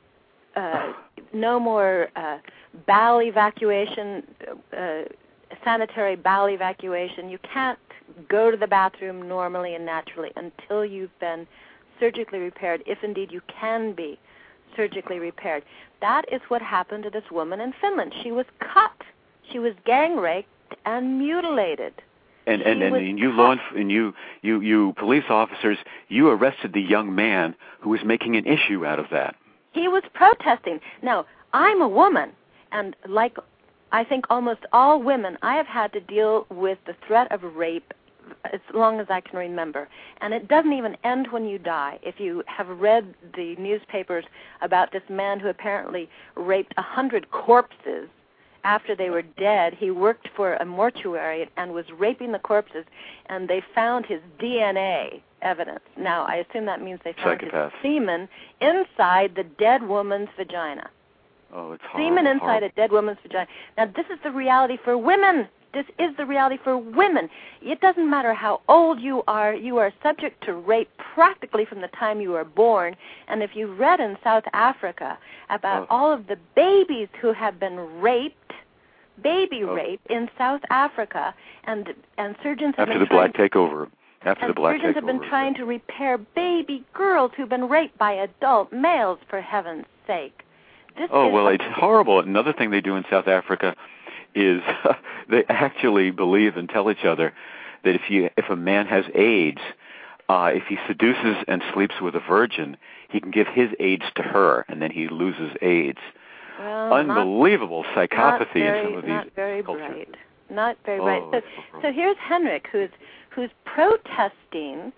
uh, no more uh, bowel evacuation, uh, sanitary bowel evacuation. You can't go to the bathroom normally and naturally until you've been surgically repaired, if indeed you can be surgically repaired. That is what happened to this woman in Finland. She was cut. She was gang raped and mutilated. And and, and, and you law and you, you you police officers, you arrested the young man who was making an issue out of that. He was protesting. Now, I'm a woman, and like I think almost all women, I have had to deal with the threat of rape as long as I can remember. And it doesn't even end when you die. If you have read the newspapers about this man who apparently raped a hundred corpses after they were dead, he worked for a mortuary and was raping the corpses, and they found his D N A evidence. Now, I assume that means they found Psychopath. his semen inside the dead woman's vagina. Oh, it's horrible. Semen inside horrible. a dead woman's vagina. Now, this is the reality for women. This is the reality for women. It doesn't matter how old you are. You are subject to rape practically from the time you are born. And if you read in South Africa about oh. all of the babies who have been raped, baby oh. rape in South Africa, and and surgeons have After been the trying, black takeover. After and the black surgeons takeover. have been trying to repair baby girls who've been raped by adult males, for heaven's sake. This oh, is well, a, it's horrible. Another thing they do in South Africa is they actually believe and tell each other that if you if a man has AIDS, uh, if he seduces and sleeps with a virgin, he can give his AIDS to her, and then he loses AIDS. well, Unbelievable not, psychopathy not very, in some of these not very cultures. bright. Not very oh, bright. So, so, so here's Henrik, who's who's protesting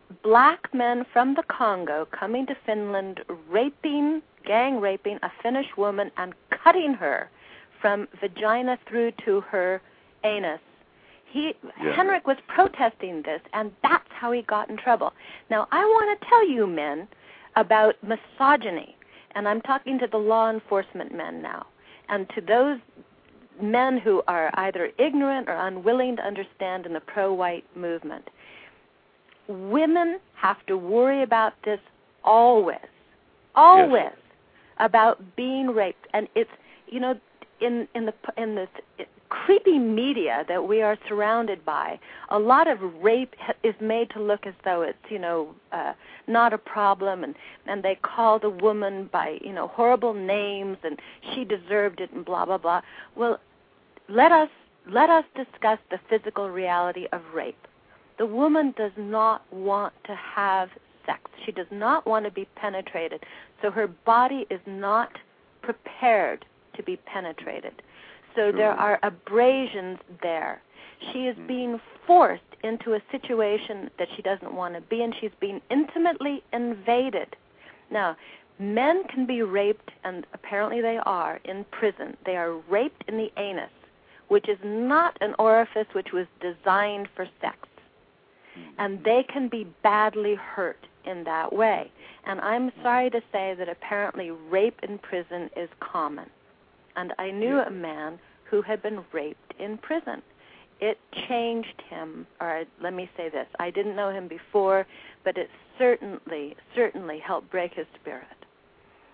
black men from the Congo coming to Finland, raping, gang raping a Finnish woman and cutting her from vagina through to her anus. He yeah. Henrik was protesting this, and that's how he got in trouble. Now, I want to tell you men about misogyny, and I'm talking to the law enforcement men now, and to those men who are either ignorant or unwilling to understand in the pro-white movement. Women have to worry about this always, always, yes. about being raped, and it's, you know, in in the in this creepy media that we are surrounded by, a lot of rape is made to look as though it's, you know, uh, not a problem, and and they call the woman by, you know, horrible names, and she deserved it, and blah blah blah. Well, let us let us discuss the physical reality of rape. The woman does not want to have sex. She does not want to be penetrated. So her body is not prepared to be penetrated. So Sure. there are abrasions there. She is Mm. being forced into a situation that she doesn't want to be in. She's being intimately invaded. Now, men can be raped, and apparently they are, in prison. They are raped in the anus, which is not an orifice which was designed for sex. And they can be badly hurt in that way. And I'm sorry to say that apparently rape in prison is common. And I knew yeah. a man who had been raped in prison. It changed him, or let me say this, I didn't know him before, but it certainly, certainly helped break his spirit.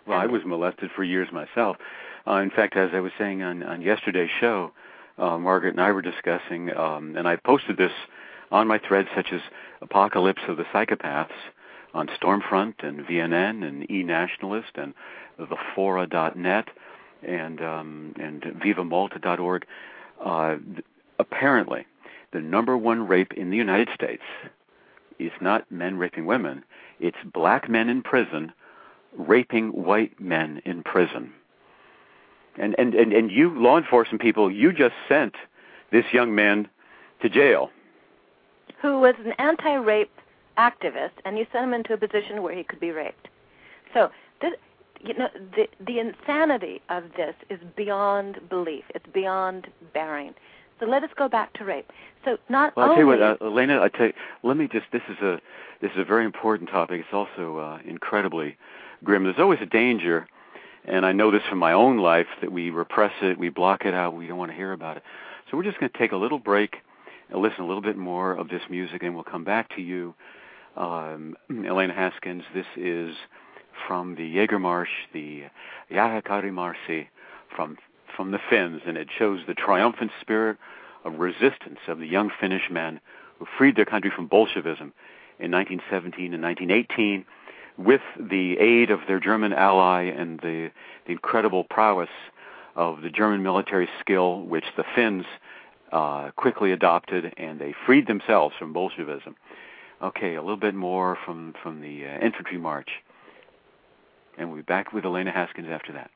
Well, I was molested for years myself. Uh, in fact, as I was saying on, on yesterday's show, uh, Margaret and I were discussing, um, and I posted this on my threads, such as Apocalypse of the Psychopaths on Stormfront and V N N and E-Nationalist and the fora dot net and um, and viva malta dot org. Uh, apparently, the number one rape in the United States is not men raping women. It's black men in prison raping white men in prison. And, and, and, and you, law enforcement people, you just sent this young man to jail. Who was an anti-rape activist, and you sent him into a position where he could be raped. So, this, you know, the, the insanity of this is beyond belief. It's beyond bearing. So let us go back to rape. So not well, I'll only... tell you what, uh, Elena, I tell you, let me just, this is a, this is a very important topic. It's also uh, incredibly grim. There's always a danger, and I know this from my own life, that we repress it, we block it out, we don't want to hear about it. So we're just going to take a little break and listen a little bit more of this music, and we'll come back to you. Um, Elena Haskins, this is from the Jägermarsch, the Jääkäri Marssi, from from the Finns, and it shows the triumphant spirit of resistance of the young Finnish men who freed their country from Bolshevism in nineteen seventeen and nineteen eighteen with the aid of their German ally and the, the incredible prowess of the German military skill, which the Finns uh, quickly adopted, and they freed themselves from Bolshevism. Okay, a little bit more from, from the uh, infantry march. And we'll be back with Elena Haskins after that.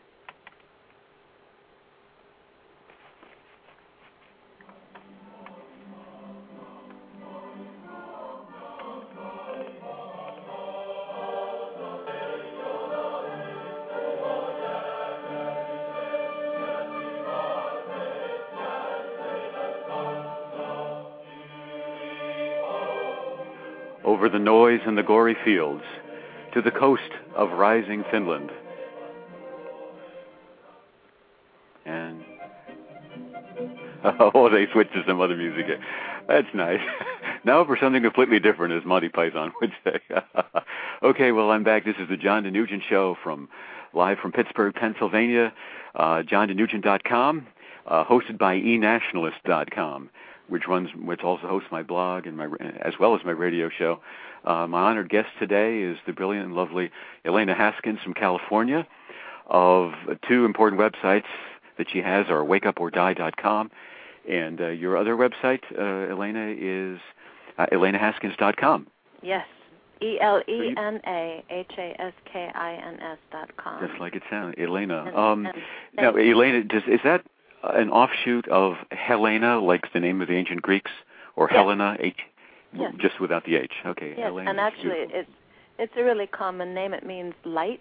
Over the noise and the gory fields, to the coast of rising Finland. And, oh, they switched to some other music. That's nice. Now for something completely different, as Monty Python would say. Okay, well, I'm back. This is the John DeNugent Show, from live from Pittsburgh, Pennsylvania, uh, john denugent dot com, uh, hosted by e nationalist dot com. Which runs, which also hosts my blog and my, as well as my radio show. Uh, my honored guest today is the brilliant and lovely Elena Haskins from California, of two important websites that she has are wake up or die dot com, and uh, your other website, uh, Elena, is uh, elena haskins dot com. Yes, E L E N A H A S K I N S dot com. Just like it sounds, Elena. And, um, and, now, Elena, does, is that an offshoot of Helena, like the name of the ancient Greeks, or yes. Helena, H, yes. just without the H? Okay, yes, Helena. And actually, beautiful. it's it's a really common name. It means light,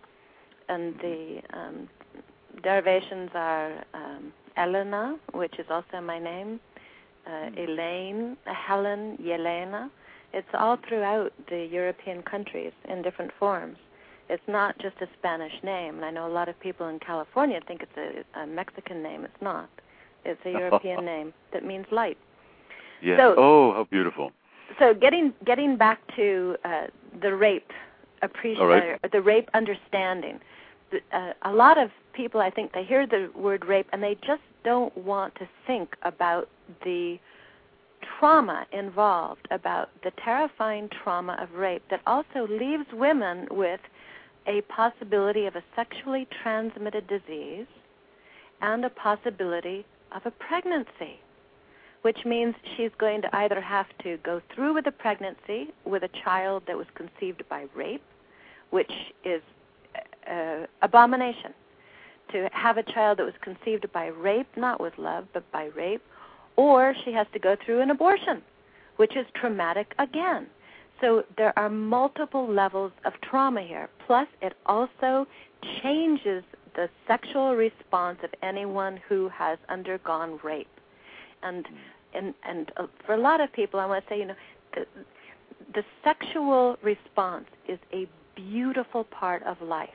and the um, derivations are um, Elena, which is also my name, uh, Elaine, Helen, Yelena. It's all throughout the European countries in different forms. It's not just a Spanish name, and I know a lot of people in California think it's a, a Mexican name. It's not. It's a European name that means light. Yes. So, oh, how beautiful. So getting getting back to uh, the rape appreciation, right. uh, the rape understanding. The, uh, a lot of people, I think, they hear the word rape and they just don't want to think about the trauma involved, about the terrifying trauma of rape that also leaves women with a possibility of a sexually transmitted disease and a possibility of a pregnancy, which means she's going to either have to go through with a pregnancy with a child that was conceived by rape, which is uh, abomination. To have a child that was conceived by rape, not with love, but by rape, or she has to go through an abortion, which is traumatic again. So there are multiple levels of trauma here. Plus, it also changes the sexual response of anyone who has undergone rape. And and and uh, for a lot of people, I want to say, you know, the, the sexual response is a beautiful part of life.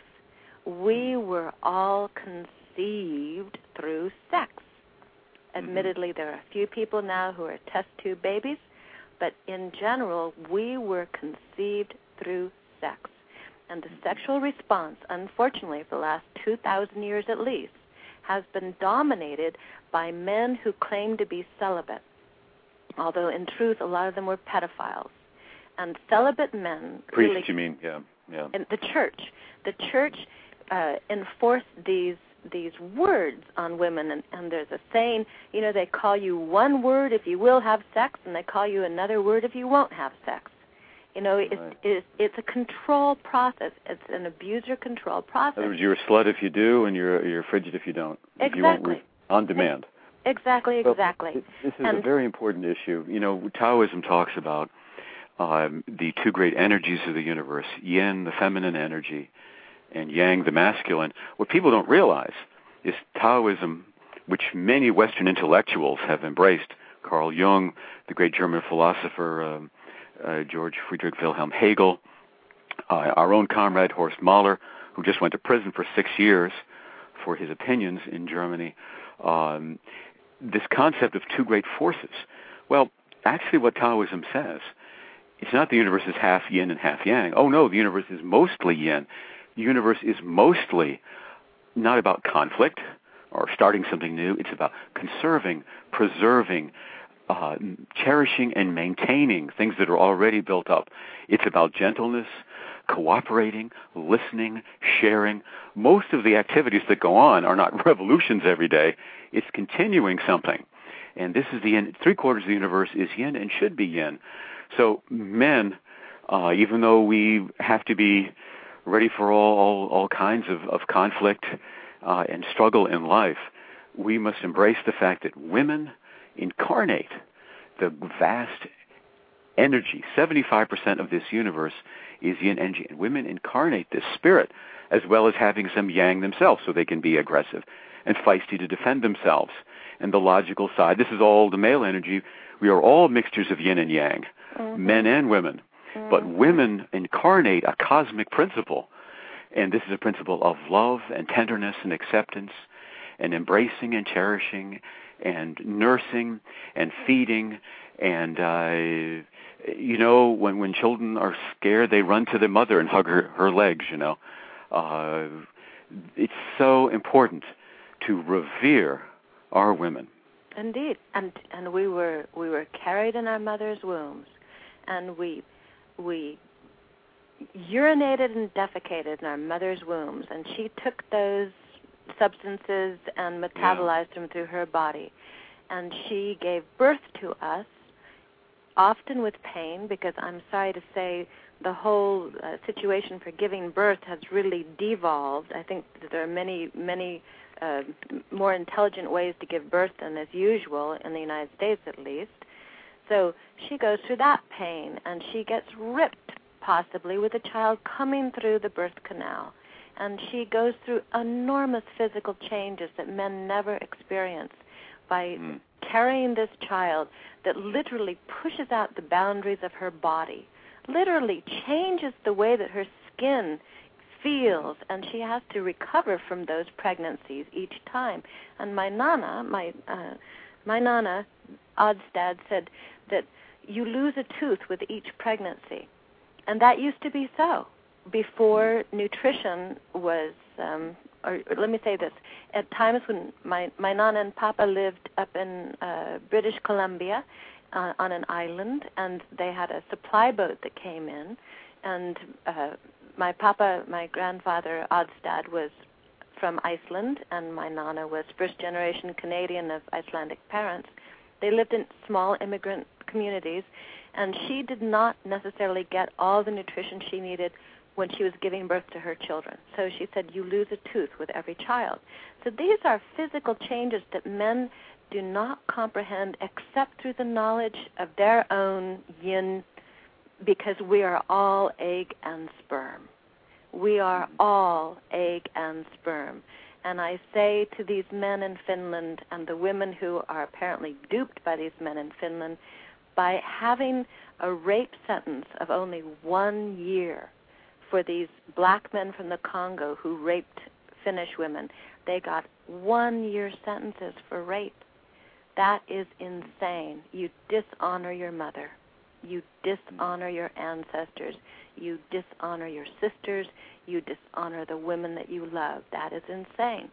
We were all conceived through sex. Admittedly, there are a few people now who are test tube babies, but in general, we were conceived through sex. And the sexual response, unfortunately, for the last two thousand years at least, has been dominated by men who claim to be celibate, although in truth a lot of them were pedophiles. And celibate men... Priests, really, you mean, yeah. yeah. And the church. The church uh, enforced these these words on women, and, and there's a saying, you know, they call you one word if you will have sex, and they call you another word if you won't have sex. You know, right. it's, it's it's a control process. It's an abuser control process. In other words, you're a slut if you do, and you're you're frigid if you don't. Exactly. If you won't re- on demand. Exactly, exactly. Well, this is and, a very important issue. You know, Taoism talks about um, the two great energies of the universe, yin, the feminine energy, and yang, the masculine. What people don't realize is Taoism, which many Western intellectuals have embraced, Carl Jung, the great German philosopher, um, uh, George Friedrich Wilhelm Hegel, uh, our own comrade Horst Mahler, who just went to prison for six years for his opinions in Germany. Um, this concept of two great forces. Well, actually what Taoism says, it's not the universe is half yin and half yang. Oh, no, the universe is mostly yin. The universe is mostly not about conflict or starting something new. It's about conserving, preserving, uh, cherishing, and maintaining things that are already built up. It's about gentleness, cooperating, listening, sharing. Most of the activities that go on are not revolutions every day. It's continuing something. And this is the yin. Three quarters of the universe is yin and should be yin. So men, uh, even though we have to be ready for all, all, all kinds of, of conflict uh, and struggle in life, we must embrace the fact that women incarnate the vast energy. seventy-five percent of this universe is yin energy, and women incarnate this spirit as well as having some yang themselves so they can be aggressive and feisty to defend themselves. And the logical side, this is all the male energy. We are all mixtures of yin and yang, mm-hmm. men and women. Mm-hmm. But women incarnate a cosmic principle, and this is a principle of love and tenderness and acceptance and embracing and cherishing and nursing and feeding. And, uh, you know, when, when children are scared, they run to their mother and hug her, her legs, you know. Uh, it's so important to revere our women. Indeed. And and we were we were carried in our mother's wombs, and we we urinated and defecated in our mother's wombs, and she took those substances and metabolized yeah. them through her body. And she gave birth to us, often with pain, because I'm sorry to say the whole uh, situation for giving birth has really devolved. I think that there are many, many uh, more intelligent ways to give birth than is usual in the United States, at least. So she goes through that pain, and she gets ripped, possibly, with a child coming through the birth canal. And she goes through enormous physical changes that men never experience by mm. carrying this child that literally pushes out the boundaries of her body, literally changes the way that her skin feels, and she has to recover from those pregnancies each time. And my nana, my uh, my nana, Odstad, said that you lose a tooth with each pregnancy. And that used to be so before nutrition was, um, or, or let me say this, at times when my, my nana and papa lived up in uh, British Columbia uh, on an island, and they had a supply boat that came in, and uh, my papa, my grandfather, Odstad, was from Iceland, and my nana was first-generation Canadian of Icelandic parents. They lived in small immigrant communities, and she did not necessarily get all the nutrition she needed when she was giving birth to her children. So she said, you lose a tooth with every child. So these are physical changes that men do not comprehend except through the knowledge of their own yin, because we are all egg and sperm. We are all egg and sperm. And I say to these men in Finland and the women who are apparently duped by these men in Finland, by having a rape sentence of only one year for these black men from the Congo who raped Finnish women, they got one-year sentences for rape. That is insane. You dishonor your mother. you dishonor your ancestors. You dishonor your sisters. You dishonor the women that you love. That is insane.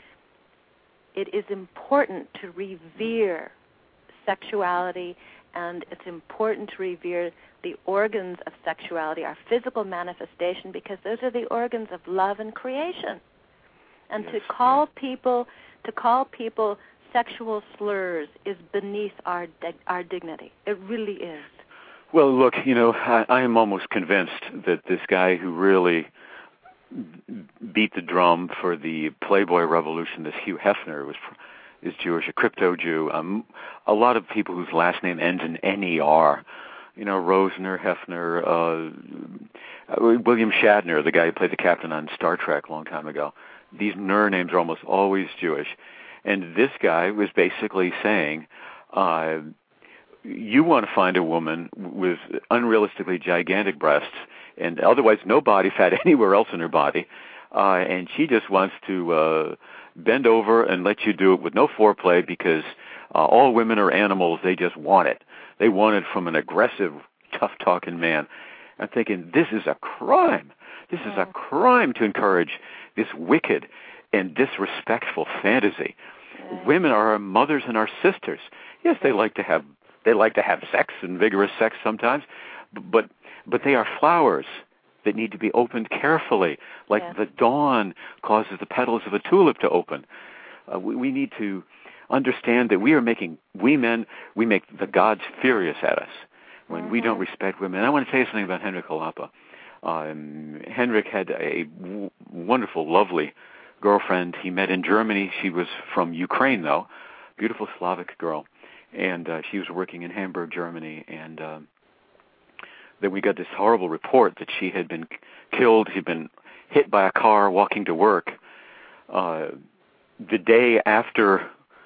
It is important to revere sexuality, and it's important to revere the organs of sexuality, our physical manifestation, because those are the organs of love and creation. And yes, to call yes. people to call people sexual slurs is beneath our di- our dignity. It really is. Well, look, you know, I, I am almost convinced that this guy who really beat the drum for the Playboy revolution, this Hugh Hefner, was is Jewish, a crypto Jew. Um, a lot of people whose last name ends in N E R, you know, Rosner, Hefner, uh, William Shatner, the guy who played the captain on Star Trek a long time ago. These Ner names are almost always Jewish. And this guy was basically saying, uh, you want to find a woman with unrealistically gigantic breasts and otherwise no body fat anywhere else in her body, uh, and she just wants to uh, bend over and let you do it with no foreplay because uh, all women are animals. They just want it. They want it from an aggressive, tough-talking man. I'm thinking, this is a crime. This is a crime to encourage this wicked and disrespectful fantasy. Right. Women are our mothers and our sisters. Yes, they like to have they like to have sex and vigorous sex sometimes, but but they are flowers that need to be opened carefully, like yes. the dawn causes the petals of a tulip to open. Uh, we, we need to understand that we are making we men we make the gods furious at us when mm-hmm. we don't respect women. And I want to tell you something about Henrik Halapa. Um, Henrik had a w- wonderful, lovely girlfriend he met in Germany. She was from Ukraine, though, beautiful Slavic girl, and uh, she was working in Hamburg, Germany. And uh, then we got this horrible report that she had been killed. She'd been hit by a car walking to work. Uh, the day after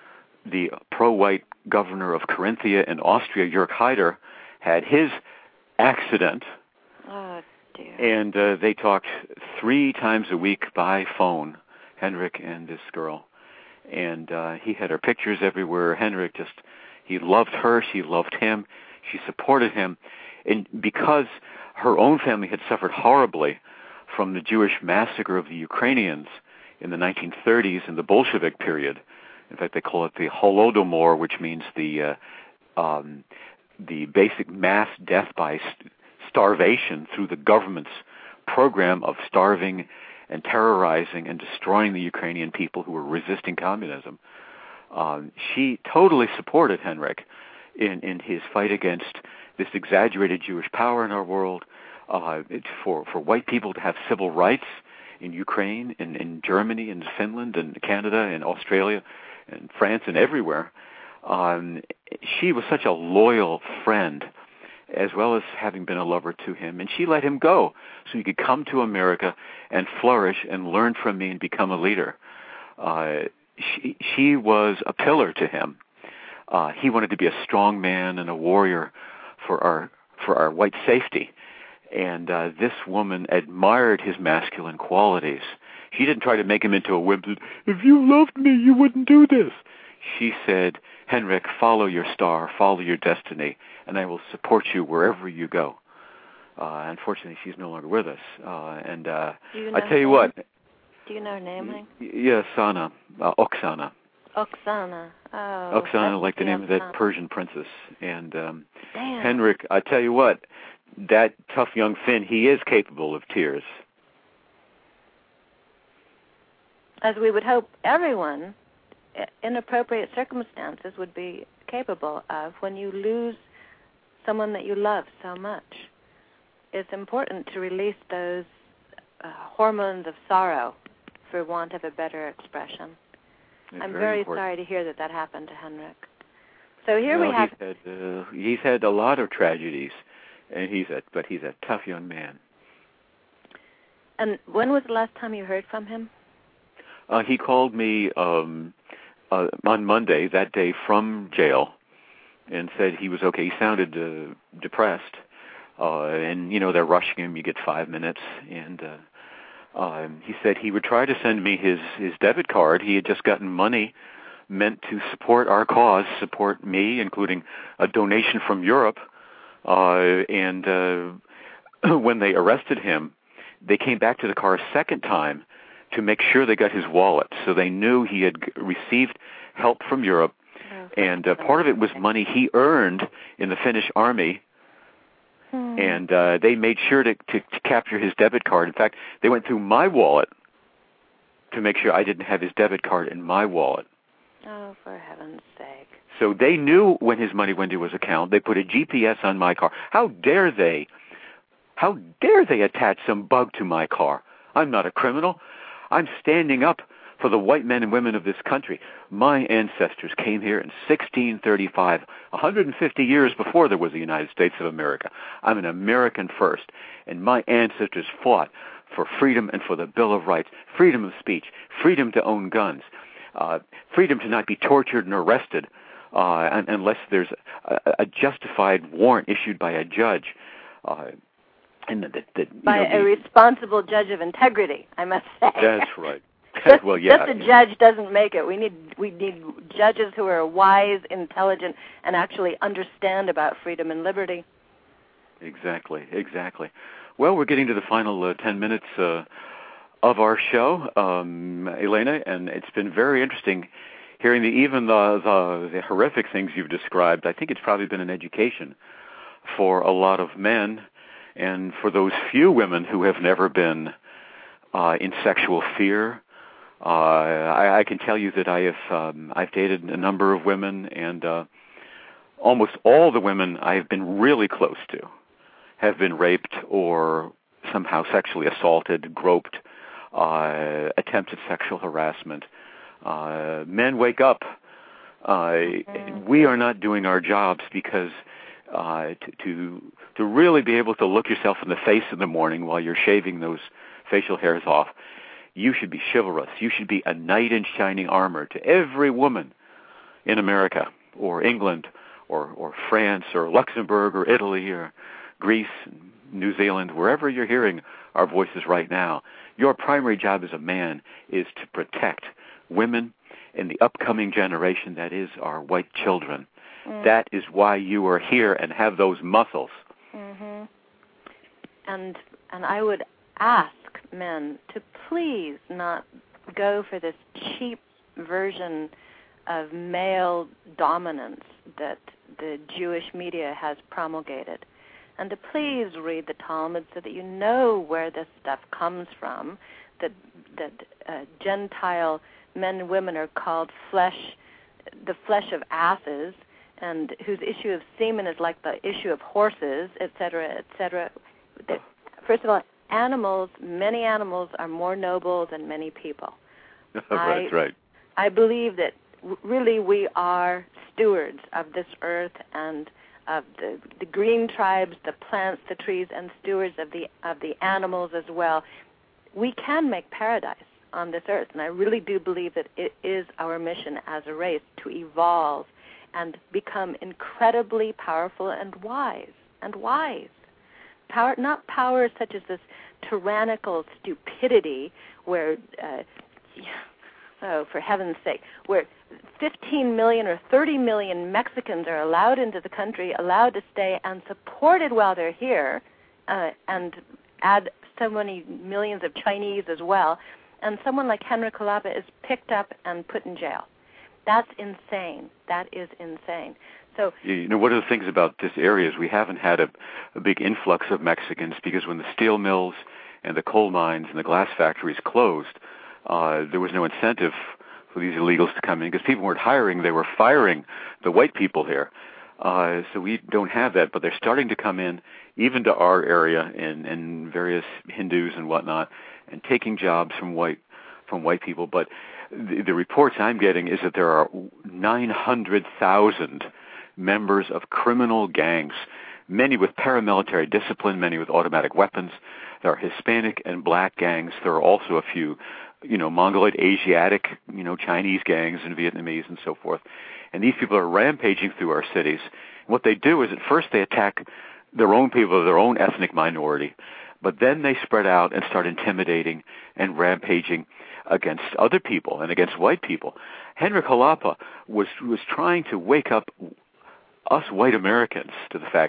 the pro-white governor of Carinthia in Austria, Jörg Haider, had his accident. Oh, dear. And uh, they talked three times a week by phone, Henrik and this girl. And uh, he had her pictures everywhere. Henrik just, he loved her. She loved him. She supported him. And because her own family had suffered horribly from the Jewish massacre of the Ukrainians in the nineteen thirties in the Bolshevik period, in fact, they call it the Holodomor, which means the uh, um, the basic mass death by st- starvation through the government's program of starving and terrorizing and destroying the Ukrainian people who were resisting communism. Um, she totally supported Henrik in, in his fight against this exaggerated Jewish power in our world, uh, for, for white people to have civil rights in Ukraine, in, in Germany, in Finland, and Canada, and Australia, and France, and everywhere. Um, she was such a loyal friend, as well as having been a lover to him, and she let him go so he could come to America and flourish and learn from me and become a leader. Uh, she, she was a pillar to him. Uh, he wanted to be a strong man and a warrior for our for our white safety, and uh, this woman admired his masculine qualities. She didn't try to make him into a wimp. If you loved me, you wouldn't do this. She said, Henrik, follow your star, follow your destiny, and I will support you wherever you go. Uh, unfortunately, she's no longer with us. Uh, and uh, you know I tell you what. Do you know her name? Hank? Yes, Sana, uh, Oksana. Oksana. Oh. Oksana, like the the name Oksana. of that Persian princess. And um, Damn. Henrik, I tell you what, that tough young Finn, he is capable of tears. As we would hope everyone in appropriate circumstances would be capable of when you lose someone that you love so much. It's important to release those uh, hormones of sorrow, for want of a better expression. It's I'm very, very sorry to hear that that happened to Henrik. So here well, we have... He's had, uh, he's had a lot of tragedies, and he's a, but he's a tough young man. And when was the last time you heard from him? Uh, he called me um, uh, on Monday, that day, from jail, and said he was okay. He sounded uh, depressed, uh, and, you know, they're rushing him. You get five minutes, and uh, um, he said he would try to send me his, his debit card. He had just gotten money meant to support our cause, support me, including a donation from Europe Uh, and uh, when they arrested him, they came back to the car a second time to make sure they got his wallet. So they knew he had g- received help from Europe, oh, and uh, part of it was money he earned in the Finnish army. Hmm. And uh, they made sure to, to, to capture his debit card. In fact, they went through my wallet to make sure I didn't have his debit card in my wallet. Oh, for heaven's sake. So they knew when his money went to his account. They put a G P S on my car. How dare they? How dare they attach some bug to my car? I'm not a criminal. I'm standing up for the white men and women of this country. My ancestors came here in sixteen thirty-five, one hundred fifty years before there was the United States of America. I'm an American first, and my ancestors fought for freedom and for the Bill of Rights, freedom of speech, freedom to own guns, uh, freedom to not be tortured and arrested uh, unless there's a, a justified warrant issued by a judge. Uh, and the, the, the, by know, a the, responsible judge of integrity, I must say. That's right. Just, well, yeah. just a judge doesn't make it. We need we need judges who are wise, intelligent, and actually understand about freedom and liberty. Exactly, exactly. Well, we're getting to the final uh, ten minutes uh, of our show, um, Elena, and it's been very interesting hearing the, even the, the the horrific things you've described. I think it's probably been an education for a lot of men, and for those few women who have never been uh, in sexual fear. Uh, I, I can tell you that I have um, I've dated a number of women, and uh, almost all the women I have been really close to have been raped or somehow sexually assaulted, groped, uh, attempted sexual harassment. Uh, men, wake up. Uh, mm-hmm. We are not doing our jobs because uh, to, to to really be able to look yourself in the face in the morning while you're shaving those facial hairs off, you should be chivalrous. You should be a knight in shining armor to every woman in America or England or, or France or Luxembourg or Italy or Greece, New Zealand, wherever you're hearing our voices right now. Your primary job as a man is to protect women in the upcoming generation, that is our white children. Mm. That is why you are here and have those muscles. Mm-hmm. And and I would ask men to please not go for this cheap version of male dominance that the Jewish media has promulgated, and to please read the Talmud so that you know where this stuff comes from, that that uh, Gentile men and women are called flesh, the flesh of asses, and whose issue of semen is like the issue of horses, et cetera, et cetera. First of all, animals, many animals are more noble than many people. Right, I, right. I believe that w- really we are stewards of this earth and of the, the green tribes, the plants, the trees, and stewards of the of the animals as well. We can make paradise on this earth, and I really do believe that it is our mission as a race to evolve and become incredibly powerful and wise, and wise. Power, not power such as this tyrannical stupidity where, uh, oh, for heaven's sake, where fifteen million or thirty million Mexicans are allowed into the country, allowed to stay and supported while they're here, uh, and add so many millions of Chinese as well, and someone like Henry Kalapa is picked up and put in jail. That's insane. That is insane. So, you know, one of the things about this area is we haven't had a, a big influx of Mexicans because when the steel mills and the coal mines and the glass factories closed, uh, there was no incentive for these illegals to come in because people weren't hiring, they were firing the white people here. Uh, so we don't have that, but they're starting to come in even to our area and, and various Hindus and whatnot and taking jobs from white from white people. But the, the reports I'm getting is that there are nine hundred thousand members of criminal gangs, many with paramilitary discipline, many with automatic weapons. There are Hispanic and black gangs. There are also a few, you know, Mongoloid, Asiatic, you know, Chinese gangs and Vietnamese and so forth. And these people are rampaging through our cities. And what they do is at first they attack their own people, their own ethnic minority, but then they spread out and start intimidating and rampaging against other people and against white people. Henry Kalapa was was trying to wake up us white Americans to the fact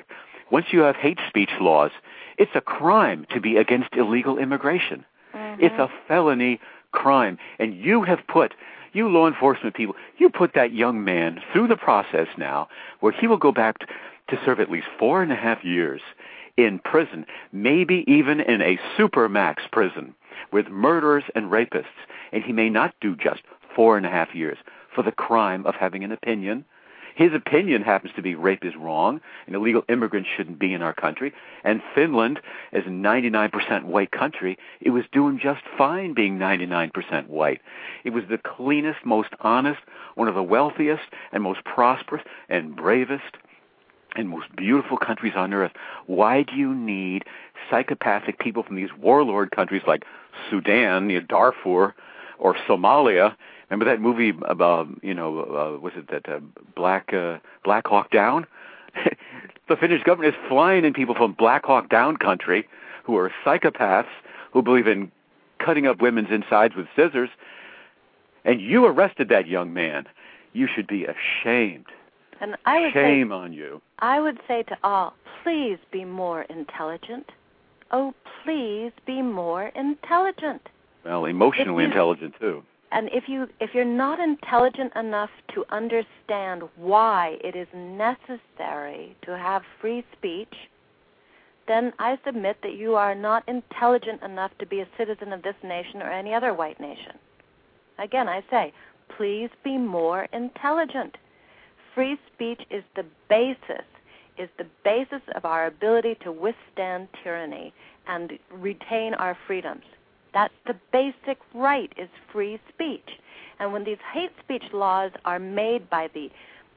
once you have hate speech laws, it's a crime to be against illegal immigration. Mm-hmm. It's a felony crime. And you have put, you law enforcement people, you put that young man through the process now where he will go back to, to serve at least four and a half years in prison, maybe even in a supermax prison with murderers and rapists. And he may not do just four and a half years for the crime of having an opinion. His opinion happens to be rape is wrong, and illegal immigrants shouldn't be in our country. And Finland, as a ninety-nine percent white country, it was doing just fine being ninety-nine percent white. It was the cleanest, most honest, one of the wealthiest and most prosperous and bravest and most beautiful countries on earth. Why do you need psychopathic people from these warlord countries like Sudan, you know, Darfur, or Somalia? Remember that movie about, you know, uh, was it that uh, Black uh, Black Hawk Down? The Finnish government is flying in people from Black Hawk Down country who are psychopaths, who believe in cutting up women's insides with scissors, and you arrested that young man. You should be ashamed. And I would Shame say, on you. I would say to all, please be more intelligent. Oh, please be more intelligent. Well, emotionally you, intelligent, too. And if, you, if you're not intelligent enough to understand why it is necessary to have free speech, then I submit that you are not intelligent enough to be a citizen of this nation or any other white nation. Again, I say, please be more intelligent. Free speech is the basis, is the basis of our ability to withstand tyranny and retain our freedoms. That's the basic right, is free speech. And when these hate speech laws are made by the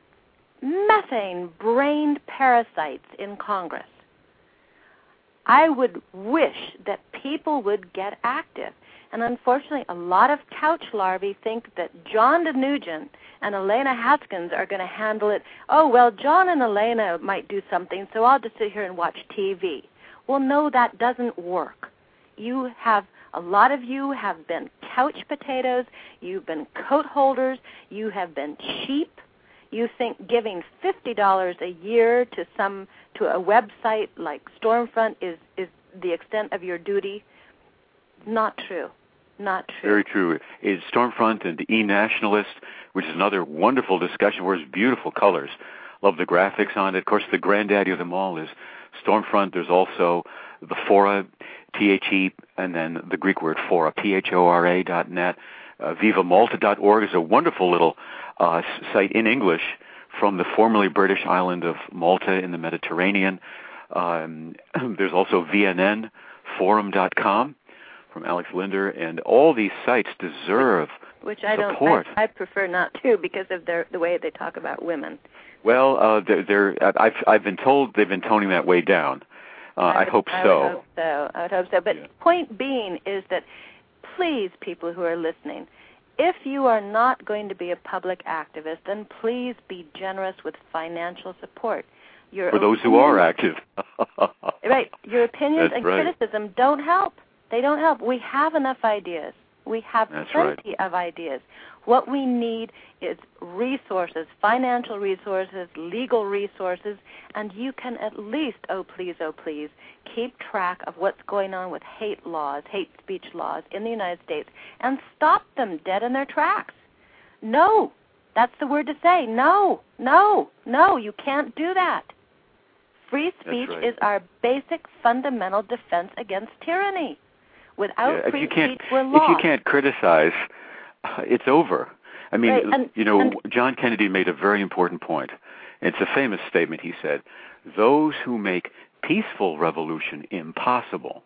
methane-brained parasites in Congress, I would wish that people would get active. And unfortunately, a lot of couch larvae think that John DeNugent and Elena Haskins are going to handle it. Oh, well, John and Elena might do something, so I'll just sit here and watch T V. Well, no, that doesn't work. You have, a lot of you have been couch potatoes. You've been coat holders. You have been cheap. You think giving fifty dollars a year to some to a website like Stormfront is, is the extent of your duty. Not true. Not true. Very true. It's Stormfront and E-Nationalist, which is another wonderful discussion, wears beautiful colors. Love the graphics on it. Of course, the granddaddy of them all is Stormfront. There's also the Fora, T H E, and then the Greek word Fora, P H O R A dot net. Uh, Viva Malta dot org is a wonderful little uh, site in English from the formerly British island of Malta in the Mediterranean. Um, there's also V N N forum dot com from Alex Linder, and all these sites deserve Which I support. don't. I, I prefer not to because of their, the way they talk about women. Well, uh, they're, they're, I've I've been told they've been toning that way down. Uh, I, I, would, hope I so. would hope so. I would hope so. But yeah. Point being is that, please, people who are listening, if you are not going to be a public activist, then please be generous with financial support. Your For those who are active. Right. Your opinions That's and right. criticism don't help. They don't help. We have enough ideas. We have That's plenty right. of ideas. What we need is resources, financial resources, legal resources, and you can at least, oh please, oh please, keep track of what's going on with hate laws, hate speech laws in the United States, and stop them dead in their tracks. No, that's the word to say. No, no, no, you can't do that. Free speech right. is our basic fundamental defense against tyranny. Without yeah, if free you can't, speech, we're lost. If you can't criticize, uh, it's over. I mean, right. and, you know, and, John Kennedy made a very important point. It's a famous statement. He said, those who make peaceful revolution impossible,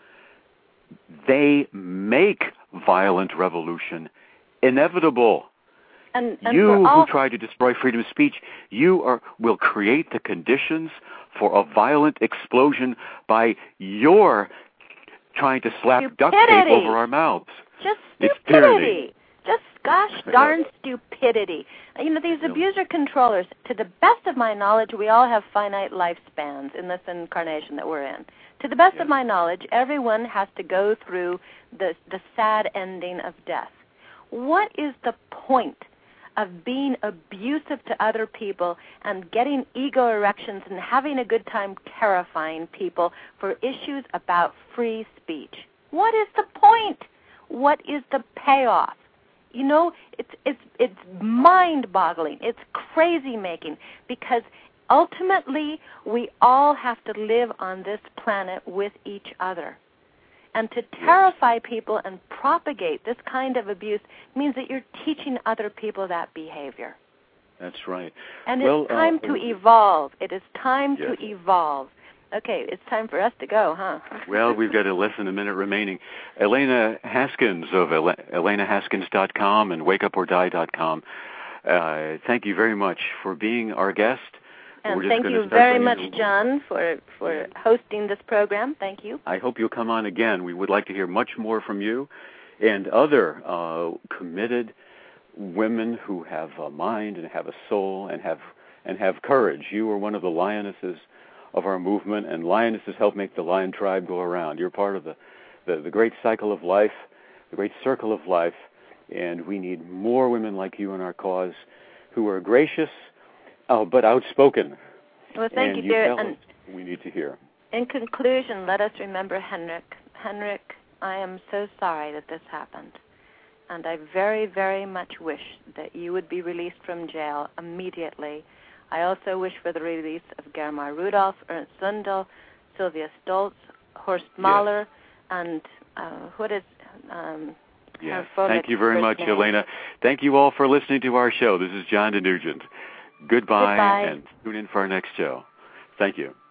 they make violent revolution inevitable. And, and you all, who try to destroy freedom of speech, you are will create the conditions for a violent explosion by your trying to slap stupidity. duct tape over our mouths. Just It's stupidity. tyranny. Just gosh darn stupidity. You know, these abuser controllers, to the best of my knowledge, we all have finite lifespans in this incarnation that we're in. To the best yes. of my knowledge, everyone has to go through the the sad ending of death. What is the point of being abusive to other people and getting ego erections and having a good time terrifying people for issues about free speech. What is the point? What is the payoff? You know, it's it's it's mind-boggling. It's crazy-making, because ultimately we all have to live on this planet with each other. And to terrify people and propagate this kind of abuse means that you're teaching other people that behavior. That's right. And well, it's time uh, to evolve. It is time yes. to evolve. Okay, it's time for us to go, huh? Well, we've got a less than a minute remaining. Elena Haskins of elena haskins dot com and wake up or die dot com. Uh, thank you very much for being our guest. And thank you very much, John, for, for yeah. hosting this program. Thank you. I hope you'll come on again. We would like to hear much more from you and other uh, committed women who have a mind and have a soul and have and have courage. You are one of the lionesses of our movement, and lionesses help make the lion tribe go around. You're part of the, the, the great cycle of life, the great circle of life, and we need more women like you in our cause who are gracious, oh, but outspoken. Well, thank and you, dear. Tell and us we need to hear. In conclusion, let us remember Henrik. Henrik, I am so sorry that this happened, and I very, very much wish that you would be released from jail immediately. I also wish for the release of Germar Rudolph, Ernst Zundel, Sylvia Stoltz, Horst Mahler, yes. and uh, what is... Um, yes. Thank you very much, name. Elena. Thank you all for listening to our show. This is John DeNugent. Goodbye, Goodbye, and tune in for our next show. Thank you.